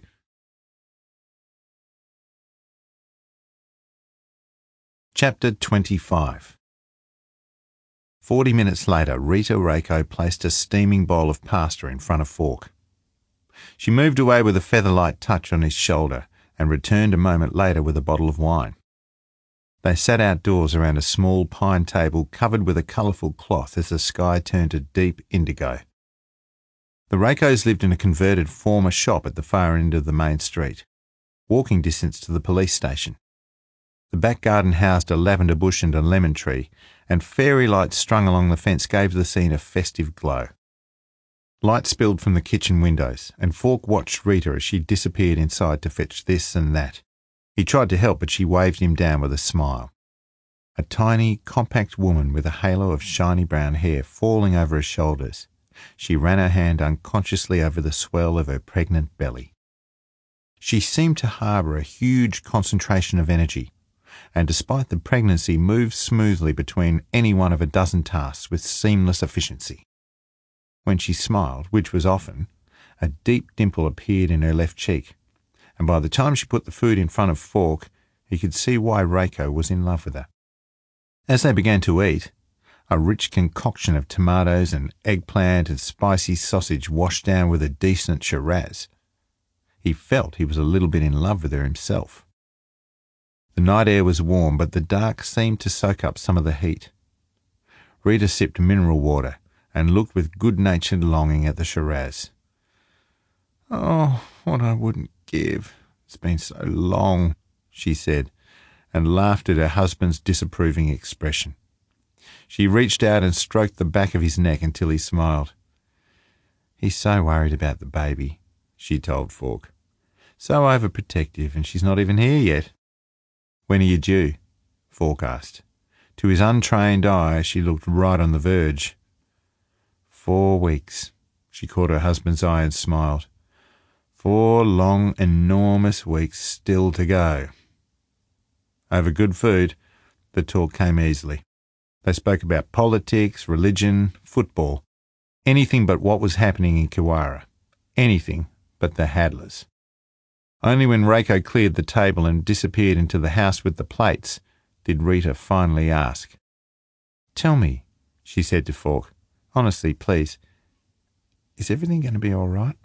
Chapter 25. 40 minutes later, Rita Reiko placed a steaming bowl of pasta in front of Falk. She moved away with a feather-light touch on his shoulder and returned a moment later with a bottle of wine. They sat outdoors around a small pine table covered with a colourful cloth as the sky turned to deep indigo. The Reikos lived in a converted former shop at the far end of the main street, walking distance to the police station. The back garden housed a lavender bush and a lemon tree, and fairy lights strung along the fence gave the scene a festive glow. Light spilled from the kitchen windows, and Falk watched Rita as she disappeared inside to fetch this and that. He tried to help, but she waved him down with a smile. A tiny, compact woman with a halo of shiny brown hair falling over her shoulders. She ran her hand unconsciously over the swell of her pregnant belly. She seemed to harbour a huge concentration of energy, and despite the pregnancy moved smoothly between any one of a dozen tasks with seamless efficiency. When she smiled, which was often, a deep dimple appeared in her left cheek, and by the time she put the food in front of Falk, he could see why Reiko was in love with her. As they began to eat, a rich concoction of tomatoes and eggplant and spicy sausage washed down with a decent Shiraz. He felt he was a little bit in love with her himself. The night air was warm, but the dark seemed to soak up some of the heat. Rita sipped mineral water and looked with good-natured longing at the Shiraz. "Oh, what I wouldn't give. It's been so long," she said, and laughed at her husband's disapproving expression. She reached out and stroked the back of his neck until he smiled. "He's so worried about the baby," she told Falk. "So overprotective, and she's not even here yet." "When are you due?" Falk asked. To his untrained eye, she looked right on the verge. 4 weeks. She caught her husband's eye and smiled. 4 long, enormous weeks still to go. Over good food, the talk came easily. They spoke about politics, religion, football, anything but what was happening in Kiwara, anything but the Hadlers. Only when Reiko cleared the table and disappeared into the house with the plates did Rita finally ask. "Tell me," she said to Falk, "honestly, please, is everything going to be all right?"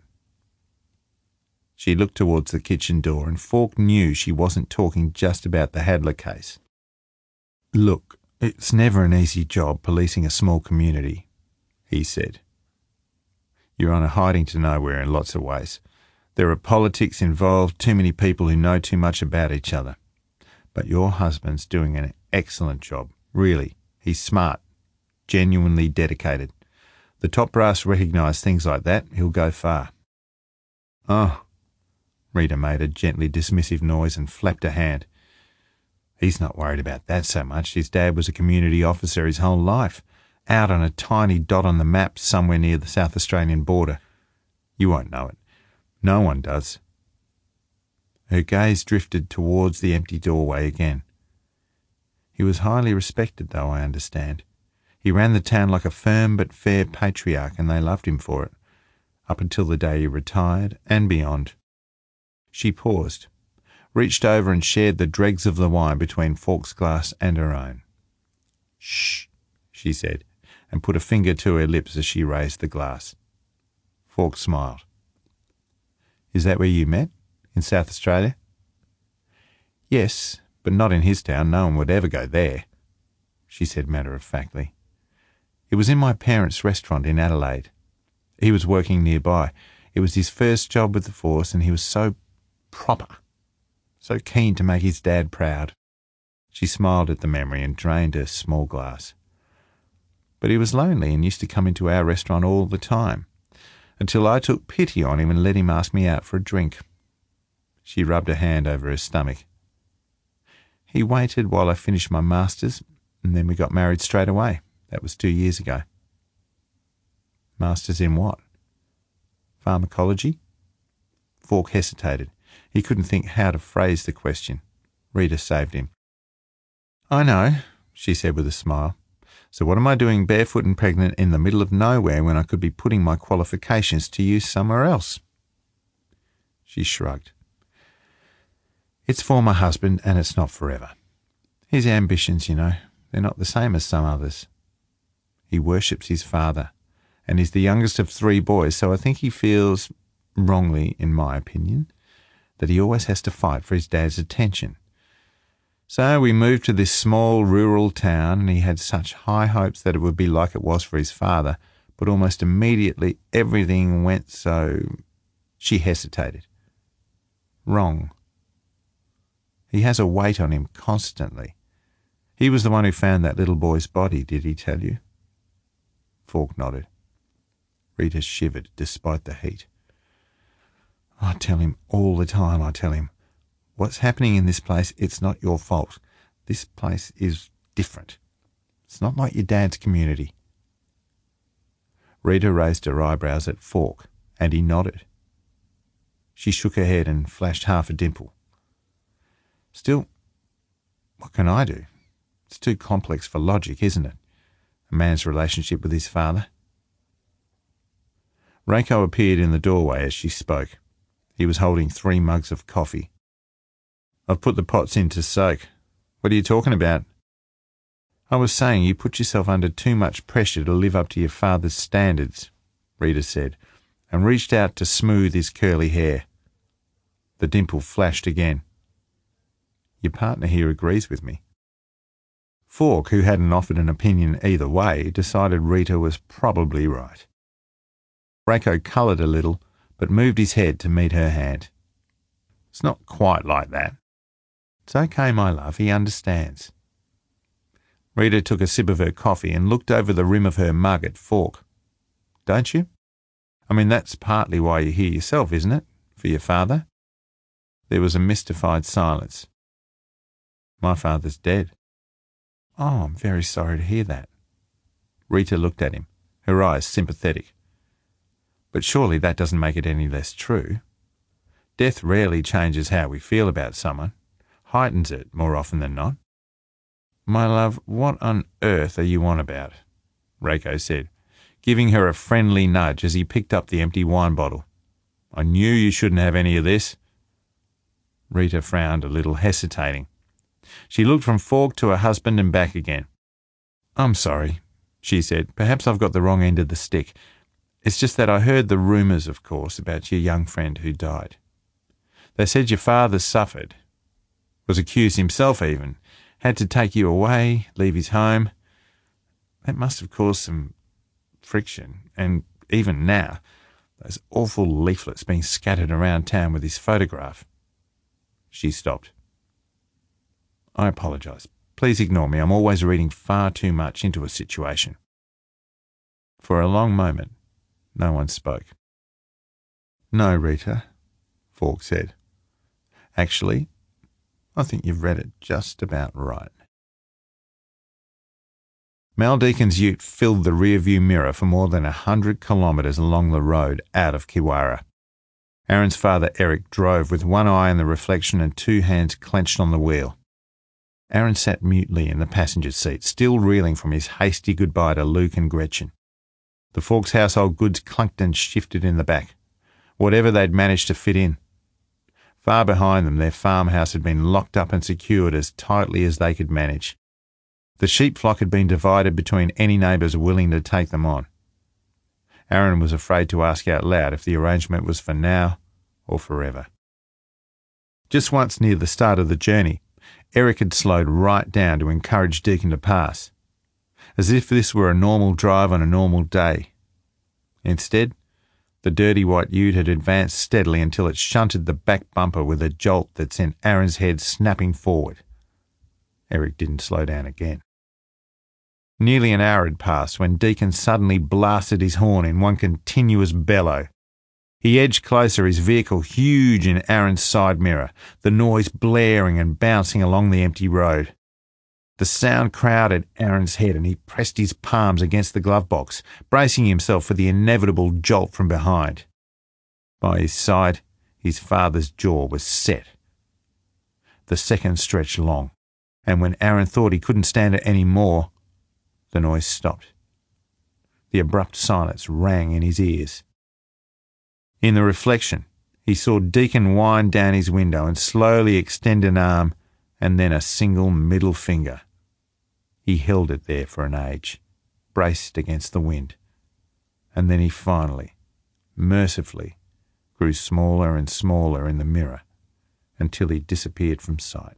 She looked towards the kitchen door, and Falk knew she wasn't talking just about the Hadler case. "Look, it's never an easy job policing a small community," he said. "You're on a hiding to nowhere in lots of ways. There are politics involved, too many people who know too much about each other. But your husband's doing an excellent job, really. He's smart, genuinely dedicated. The top brass recognise things like that, he'll go far." "Oh," Rita made a gently dismissive noise and flapped her hand. "He's not worried about that so much. His dad was a community officer his whole life, out on a tiny dot on the map somewhere near the South Australian border. You won't know it. No one does." Her gaze drifted towards the empty doorway again. "He was highly respected, though, I understand. He ran the town like a firm but fair patriarch, and they loved him for it, up until the day he retired and beyond." She paused, reached over and shared the dregs of the wine between Falk's glass and her own. "Shh," she said, and put a finger to her lips as she raised the glass. Falk smiled. "Is that where you met? In South Australia?" "Yes, but not in his town. No one would ever go there," she said matter-of-factly. "It was in my parents' restaurant in Adelaide. He was working nearby. It was his first job with the force, and he was so proper, so keen to make his dad proud." She smiled at the memory and drained her small glass. "But he was lonely and used to come into our restaurant all the time, until I took pity on him and let him ask me out for a drink." She rubbed a hand over her stomach. "He waited while I finished my master's, and then we got married straight away. That was 2 years ago." "Master's in what?" "Pharmacology?" Falk hesitated. He couldn't think how to phrase the question. Rita saved him. "I know," she said with a smile. "So what am I doing barefoot and pregnant in the middle of nowhere when I could be putting my qualifications to use somewhere else?" She shrugged. "It's for my husband, and it's not forever. His ambitions, you know, they're not the same as some others. He worships his father, and he's the youngest of 3 boys, so I think he feels, wrongly in my opinion, that he always has to fight for his dad's attention. So we moved to this small rural town, and he had such high hopes that it would be like it was for his father, but almost immediately everything went so..." She hesitated. "Wrong. He has a weight on him constantly. He was the one who found that little boy's body, did he tell you?" Falk nodded. Rita shivered despite the heat. "I tell him all the time, I tell him, what's happening in this place, it's not your fault. This place is different. It's not like your dad's community." Rita raised her eyebrows at Falk, and he nodded. She shook her head and flashed half a dimple. "Still, What can I do? It's too complex for logic, isn't it? A man's relationship with his father. Reiko appeared in the doorway as she spoke. He was holding 3 mugs of coffee. I've put the pots in to soak. What are you talking about? I was saying you put yourself under too much pressure to live up to your father's standards, Rita said, and reached out to smooth his curly hair. The dimple flashed again. Your partner here agrees with me. Falk, who hadn't offered an opinion either way, decided Rita was probably right. Reiko coloured a little, but moved his head to meet her hand. It's not quite like that. It's okay, my love, he understands. Rita took a sip of her coffee and looked over the rim of her mug at Falk. Don't you? I mean, that's partly why you're here yourself, isn't it? For your father? There was a mystified silence. My father's dead. Oh, I'm very sorry to hear that. Rita looked at him, her eyes sympathetic. But surely that doesn't make it any less true. Death rarely changes how we feel about someone, heightens it more often than not. My love, what on earth are you on about? Reiko said, giving her a friendly nudge as he picked up the empty wine bottle. I knew you shouldn't have any of this. Rita frowned a little, hesitating. She looked from Falk to her husband and back again. I'm sorry, she said. Perhaps I've got the wrong end of the stick. It's just that I heard the rumours, of course, about your young friend who died. They said your father suffered, was accused himself even, had to take you away, leave his home. That must have caused some friction, and even now, those awful leaflets being scattered around town with his photograph. She stopped. I apologise. Please ignore me. I'm always reading far too much into a situation. For a long moment, no one spoke. No, Rita, Falk said. Actually, I think you've read it just about right. Mal Deacon's ute filled the rear-view mirror for more than 100 kilometres along the road out of Kiwara. Aaron's father, Eric, drove with one eye on the reflection and 2 hands clenched on the wheel. Aaron sat mutely in the passenger seat, still reeling from his hasty goodbye to Luke and Gretchen. The Falks' household goods clunked and shifted in the back, whatever they'd managed to fit in. Far behind them, their farmhouse had been locked up and secured as tightly as they could manage. The sheep flock had been divided between any neighbours willing to take them on. Aaron was afraid to ask out loud if the arrangement was for now or forever. Just once near the start of the journey, Eric had slowed right down to encourage Deacon to pass, as if this were a normal drive on a normal day. Instead, the dirty white ute had advanced steadily until it shunted the back bumper with a jolt that sent Aaron's head snapping forward. Eric didn't slow down again. Nearly an hour had passed when Deacon suddenly blasted his horn in one continuous bellow. He edged closer, his vehicle huge in Aaron's side mirror, the noise blaring and bouncing along the empty road. The sound crowded Aaron's head and he pressed his palms against the glove box, bracing himself for the inevitable jolt from behind. By his side, his father's jaw was set. The seconds stretched long, and when Aaron thought he couldn't stand it any more, the noise stopped. The abrupt silence rang in his ears. In the reflection, he saw Deacon wind down his window and slowly extend an arm and then a single middle finger. He held it there for an age, braced against the wind, and then he finally, mercifully, grew smaller and smaller in the mirror until he disappeared from sight.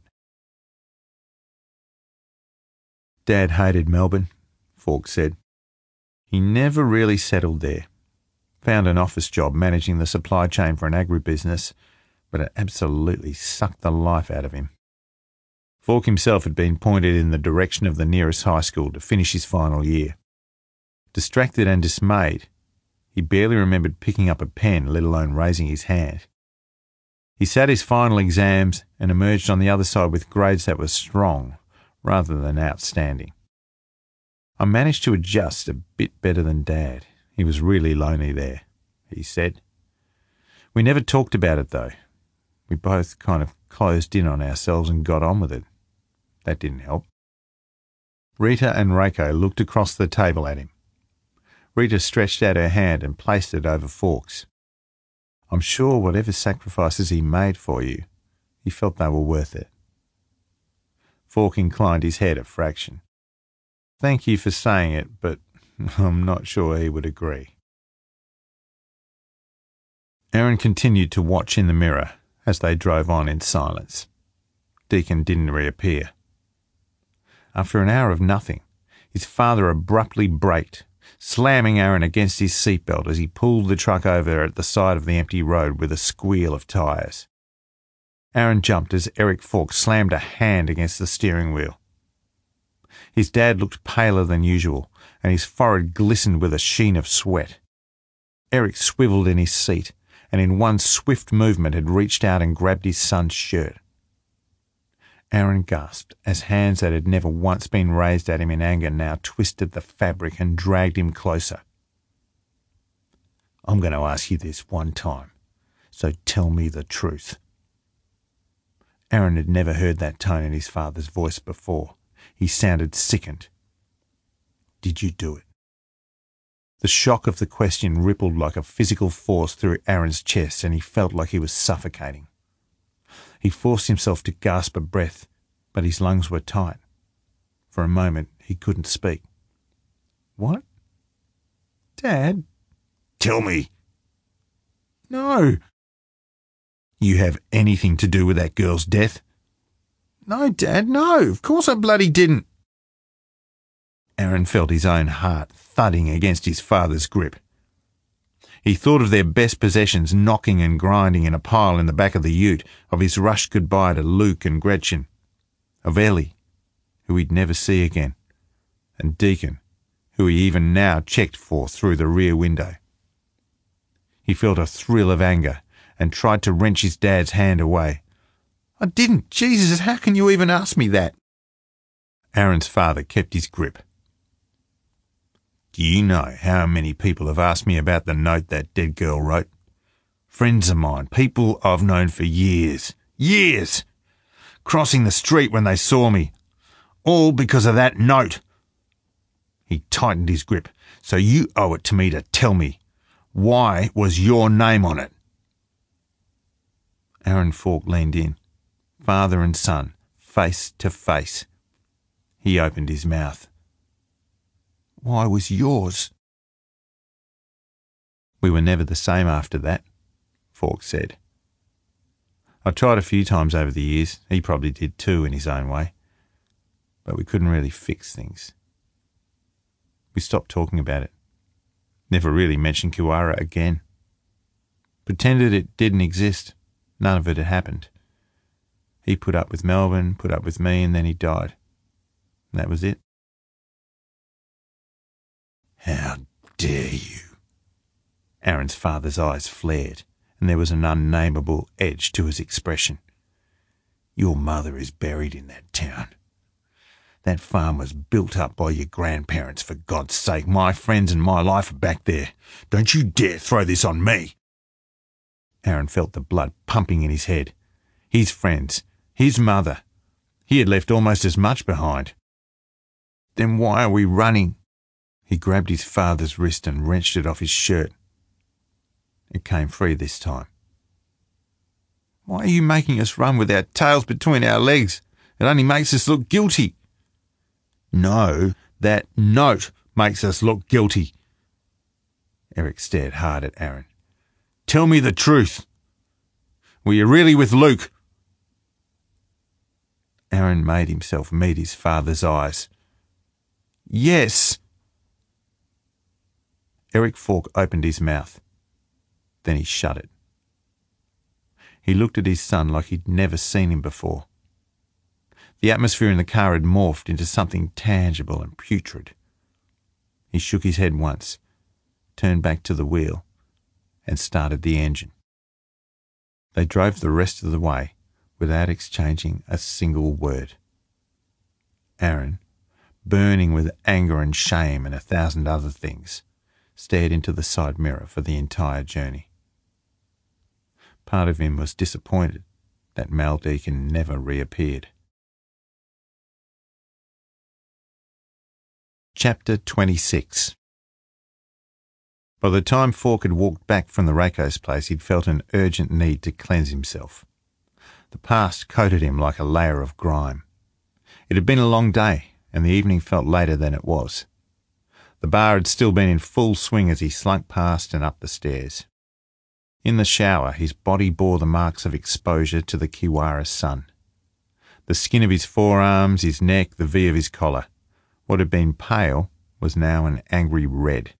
Dad hated Melbourne, Falk said. He never really settled there. Found an office job managing the supply chain for an agribusiness, but it absolutely sucked the life out of him. Falk himself had been pointed in the direction of the nearest high school to finish his final year. Distracted and dismayed, he barely remembered picking up a pen, let alone raising his hand. He sat his final exams and emerged on the other side with grades that were strong rather than outstanding. I managed to adjust a bit better than Dad. He was really lonely there, he said. We never talked about it, though. We both kind of closed in on ourselves and got on with it. That didn't help. Rita and Reiko looked across the table at him. Rita stretched out her hand and placed it over Fawkes. I'm sure whatever sacrifices he made for you, he felt they were worth it. Fawkes inclined his head a fraction. Thank you for saying it, but I'm not sure he would agree. Aaron continued to watch in the mirror as they drove on in silence. Deacon didn't reappear. After an hour of nothing, his father abruptly braked, slamming Aaron against his seatbelt as he pulled the truck over at the side of the empty road with a squeal of tyres. Aaron jumped as Eric Fawkes slammed a hand against the steering wheel. His dad looked paler than usual, and his forehead glistened with a sheen of sweat. Eric swiveled in his seat, and in one swift movement had reached out and grabbed his son's shirt. Aaron gasped as hands that had never once been raised at him in anger now twisted the fabric and dragged him closer. I'm going to ask you this one time, so tell me the truth. Aaron had never heard that tone in his father's voice before. He sounded sickened. Did you do it? The shock of the question rippled like a physical force through Aaron's chest, and he felt like he was suffocating. He forced himself to gasp a breath, but his lungs were tight. For a moment, he couldn't speak. What? Dad? Tell me. No. You have anything to do with that girl's death? No, Dad, no. Of course I bloody didn't. Aaron felt his own heart thudding against his father's grip. He thought of their best possessions knocking and grinding in a pile in the back of the ute, of his rushed goodbye to Luke and Gretchen, of Ellie, who he'd never see again, and Deacon, who he even now checked for through the rear window. He felt a thrill of anger and tried to wrench his dad's hand away. I didn't. Jesus, how can you even ask me that? Aaron's father kept his grip. Do you know how many people have asked me about the note that dead girl wrote? Friends of mine, people I've known for years. Years! Crossing the street when they saw me. All because of that note. He tightened his grip. So you owe it to me to tell me. Why was your name on it? Aaron Fawkes leaned in, father and son, face to face. He opened his mouth. Why was yours? We were never the same after that, Fawkes said. I tried a few times over the years. He probably did too in his own way. But we couldn't really fix things. We stopped talking about it. Never really mentioned Kiwara again. Pretended it didn't exist. None of it had happened. He put up with Melbourne, put up with me, and then he died. And that was it. How dare you? Aaron's father's eyes flared, and there was an unnameable edge to his expression. Your mother is buried in that town. That farm was built up by your grandparents, for God's sake. My friends and my life are back there. Don't you dare throw this on me. Aaron felt the blood pumping in his head. His friends, his mother. He had left almost as much behind. Then why are we running? He grabbed his father's wrist and wrenched it off his shirt. It came free this time. Why are you making us run with our tails between our legs? It only makes us look guilty. No, that note makes us look guilty. Eric stared hard at Aaron. Tell me the truth. Were you really with Luke? Aaron made himself meet his father's eyes. Yes. Eric Fawkes opened his mouth. Then he shut it. He looked at his son like he'd never seen him before. The atmosphere in the car had morphed into something tangible and putrid. He shook his head once, turned back to the wheel, and started the engine. They drove the rest of the way without exchanging a single word. Aaron, burning with anger and shame and 1,000 other things, stared into the side mirror for the entire journey. Part of him was disappointed that Mal Deacon never reappeared. Chapter 26. By the time Falk had walked back from the Rakos place, he'd felt an urgent need to cleanse himself. The past coated him like a layer of grime. It had been a long day, and the evening felt later than it was. The bar had still been in full swing as he slunk past and up the stairs. In the shower, his body bore the marks of exposure to the Kiwara sun. The skin of his forearms, his neck, the V of his collar. What had been pale was now an angry red.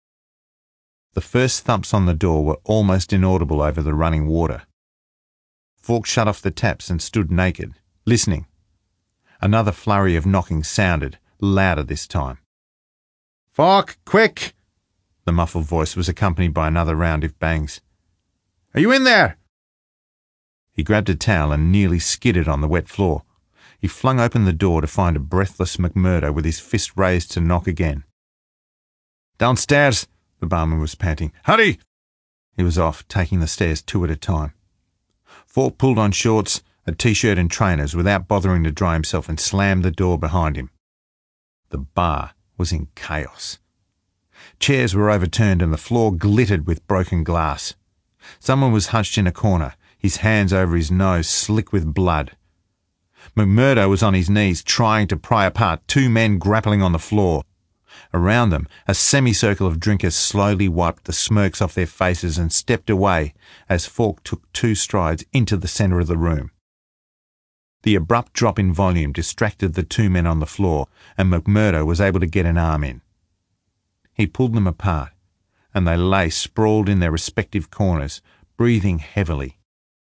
The first thumps on the door were almost inaudible over the running water. Falk shut off the taps and stood naked, listening. Another flurry of knocking sounded, louder this time. "Falk, quick!" The muffled voice was accompanied by another round of bangs. "Are you in there?" He grabbed a towel and nearly skidded on the wet floor. He flung open the door to find a breathless McMurdo with his fist raised to knock again. "Downstairs!" the barman was panting. "Hurry!" He was off, taking the stairs two at a time. Falk pulled on shorts, a t-shirt and trainers without bothering to dry himself and slammed the door behind him. The bar was in chaos. Chairs were overturned and the floor glittered with broken glass. Someone was hunched in a corner, his hands over his nose slick with blood. McMurdo was on his knees trying to pry apart two men grappling on the floor. Around them, a semicircle of drinkers slowly wiped the smirks off their faces and stepped away as Falk took 2 strides into the centre of the room. The abrupt drop in volume distracted the 2 men on the floor, and McMurdo was able to get an arm in. He pulled them apart, and they lay sprawled in their respective corners, breathing heavily.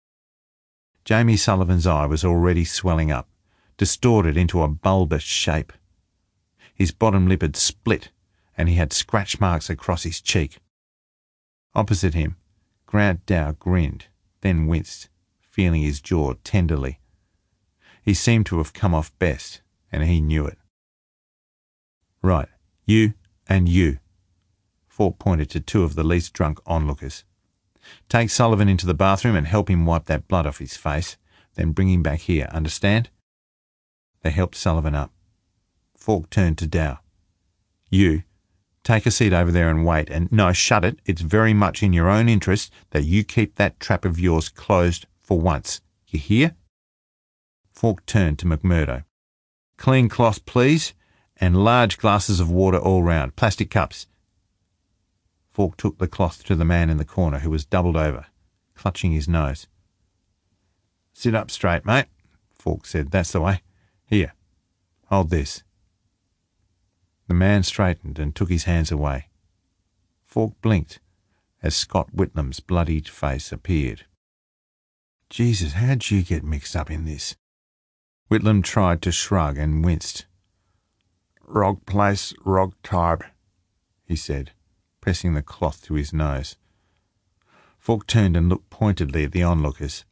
Jamie Sullivan's eye was already swelling up, distorted into a bulbous shape. His bottom lip had split, and he had scratch marks across his cheek. Opposite him, Grant Dow grinned, then winced, feeling his jaw tenderly. He seemed to have come off best, and he knew it. "Right, you and you." Falk pointed to 2 of the least drunk onlookers. "Take Sullivan into the bathroom and help him wipe that blood off his face, then bring him back here, understand?" They helped Sullivan up. Falk turned to Dow. "You, take a seat over there and wait, and no, shut it. It's very much in your own interest that you keep that trap of yours closed for once. You hear?" Falk turned to McMurdo. "Clean cloth, please, and large glasses of water all round, plastic cups." Falk took the cloth to the man in the corner who was doubled over, clutching his nose. "Sit up straight, mate," Falk said. "That's the way. Here, hold this." The man straightened and took his hands away. Falk blinked as Scott Whitlam's bloodied face appeared. "Jesus, how'd you get mixed up in this?" Whitlam tried to shrug and winced. "Wrong place, wrong time," he said, pressing the cloth to his nose. Falk turned and looked pointedly at the onlookers.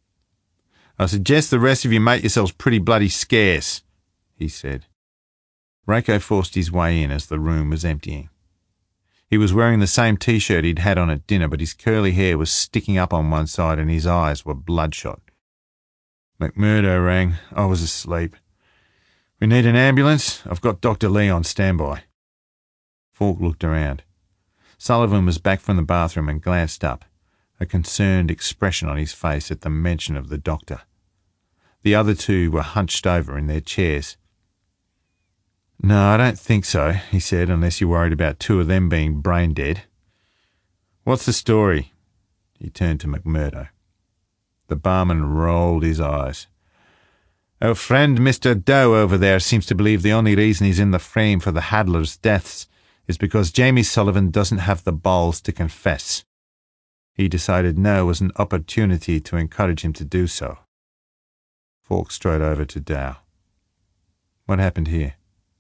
"I suggest the rest of you make yourselves pretty bloody scarce," he said. Rako forced his way in as the room was emptying. He was wearing the same t-shirt he'd had on at dinner, but his curly hair was sticking up on one side and his eyes were bloodshot. "McMurdo rang. I was asleep. We need an ambulance? I've got Dr. Lee on standby." Falk looked around. Sullivan was back from the bathroom and glanced up, a concerned expression on his face at the mention of the doctor. The other 2 were hunched over in their chairs. "No, I don't think so," he said, "unless you're worried about 2 of them being brain dead. What's the story?" He turned to McMurdo. The barman rolled his eyes. "Our friend Mr. Dow over there seems to believe the only reason he's in the frame for the Hadlers' deaths is because Jamie Sullivan doesn't have the balls to confess. He decided now was an opportunity to encourage him to do so." Falk strode over to Dow. "What happened here?"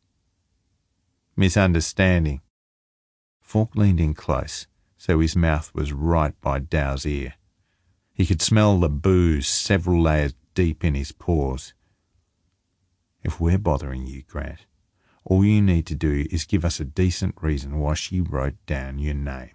"Misunderstanding." Falk leaned in close, so his mouth was right by Dow's ear. He could smell the booze several layers deep in his pores. "If we're bothering you, Grant, all you need to do is give us a decent reason why she wrote down your name."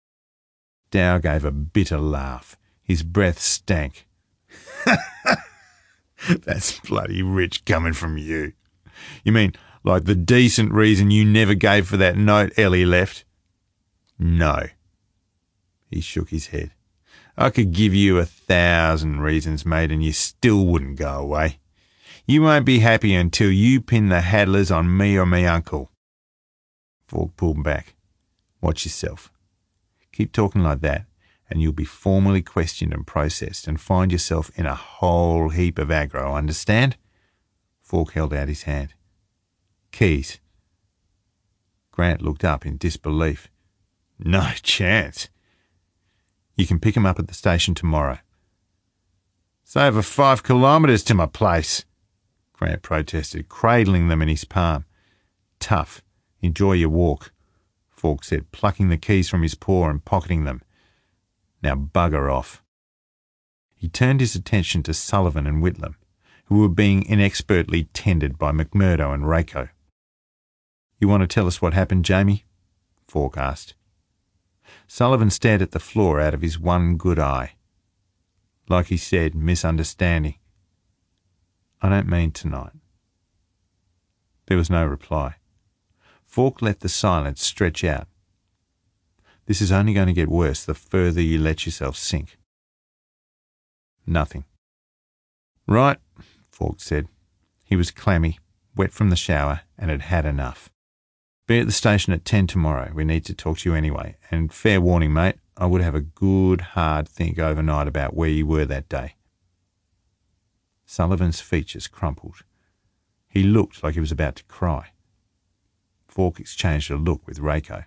Dow gave a bitter laugh. His breath stank. "That's bloody rich coming from you. You mean Like the decent reason you never gave for that note Ellie left. No. He shook his head. I could give you 1,000 reasons, mate, and you still wouldn't go away. You won't be happy until you pin the Hadlers on me or me uncle. Falk pulled back. Watch yourself. Keep talking like that, and you'll be formally questioned and processed and find yourself in a whole heap of aggro, understand? Falk held out his hand. Keys. Grant looked up in disbelief. No chance. You can pick 'em up at the station tomorrow. It's over 5 kilometres to my place, Grant protested, cradling them in his palm. Tough. Enjoy your walk, Falk said, plucking the keys from his paw and pocketing them. Now bugger off. He turned his attention to Sullivan and Whitlam, who were being inexpertly tended by McMurdo and Reiko. You want to tell us what happened, Jamie? Falk asked. Sullivan stared at the floor out of his one good eye. Like he said, misunderstanding. I don't mean tonight. There was no reply. Falk let the silence stretch out. This is only going to get worse the further you let yourself sink. Nothing. Right, Falk said. He was clammy, wet from the shower, and had had enough. Be at the station at 10 tomorrow. We need to talk to you anyway. And fair warning, mate, I would have a good, hard think overnight about where you were that day. Sullivan's features crumpled. He looked like he was about to cry. Falk exchanged a look with Reiko.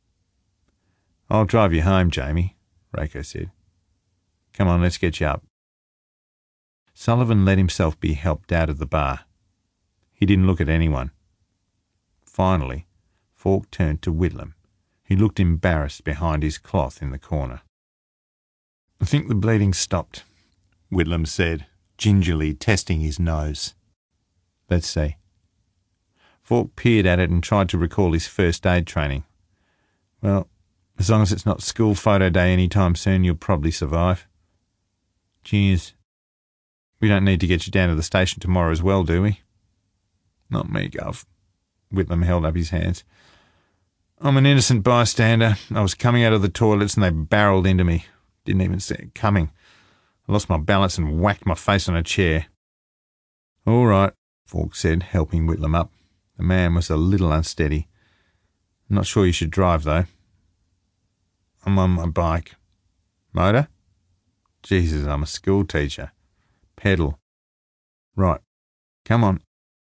I'll drive you home, Jamie, Reiko said. Come on, let's get you up. Sullivan let himself be helped out of the bar. He didn't look at anyone. Finally, Falk turned to Whitlam. He looked embarrassed behind his cloth in the corner. I think the bleeding stopped, Whitlam said, gingerly testing his nose. Let's see. Falk peered at it and tried to recall his first aid training. Well, as long as it's not school photo day any time soon, you'll probably survive. Cheers. We don't need to get you down to the station tomorrow as well, do we? Not me, Gov. Whitlam held up his hands. I'm an innocent bystander. I was coming out of the toilets and they barreled into me. Didn't even see it coming. I lost my balance and whacked my face on a chair. All right, Falk said, helping Whitlam up. The man was a little unsteady. I'm not sure you should drive, though. I'm on my bike. Motor? Jesus, I'm a school teacher. Pedal. Right. Come on.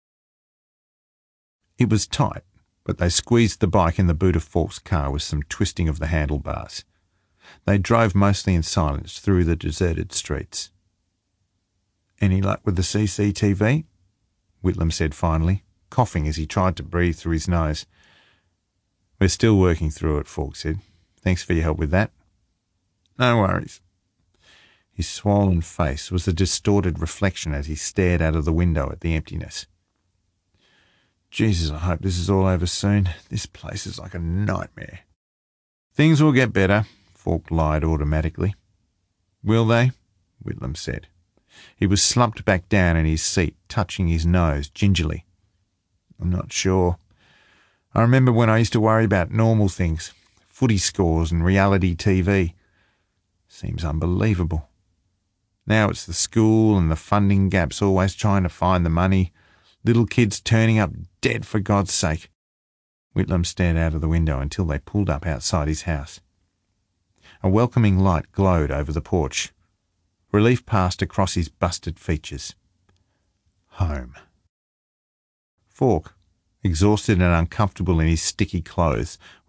It was tight, but they squeezed the bike in the boot of Falk's car with some twisting of the handlebars. They drove mostly in silence through the deserted streets. Any luck with the CCTV? Whitlam said finally, coughing as he tried to breathe through his nose. We're still working through it, Falk said. Thanks for your help with that. No worries. His swollen face was a distorted reflection as he stared out of the window at the emptiness. Jesus, I hope this is all over soon. This place is like a nightmare. Things will get better, Falk lied automatically. Will they? Whitlam said. He was slumped back down in his seat, touching his nose gingerly. I'm not sure. I remember when I used to worry about normal things, footy scores and reality TV. Seems unbelievable. Now it's the school and the funding gaps always trying to find the money, little kids turning up dead for God's sake. Whitlam stared out of the window until they pulled up outside his house. A welcoming light glowed over the porch. Relief passed across his busted features. Home. Falk, exhausted and uncomfortable in his sticky clothes,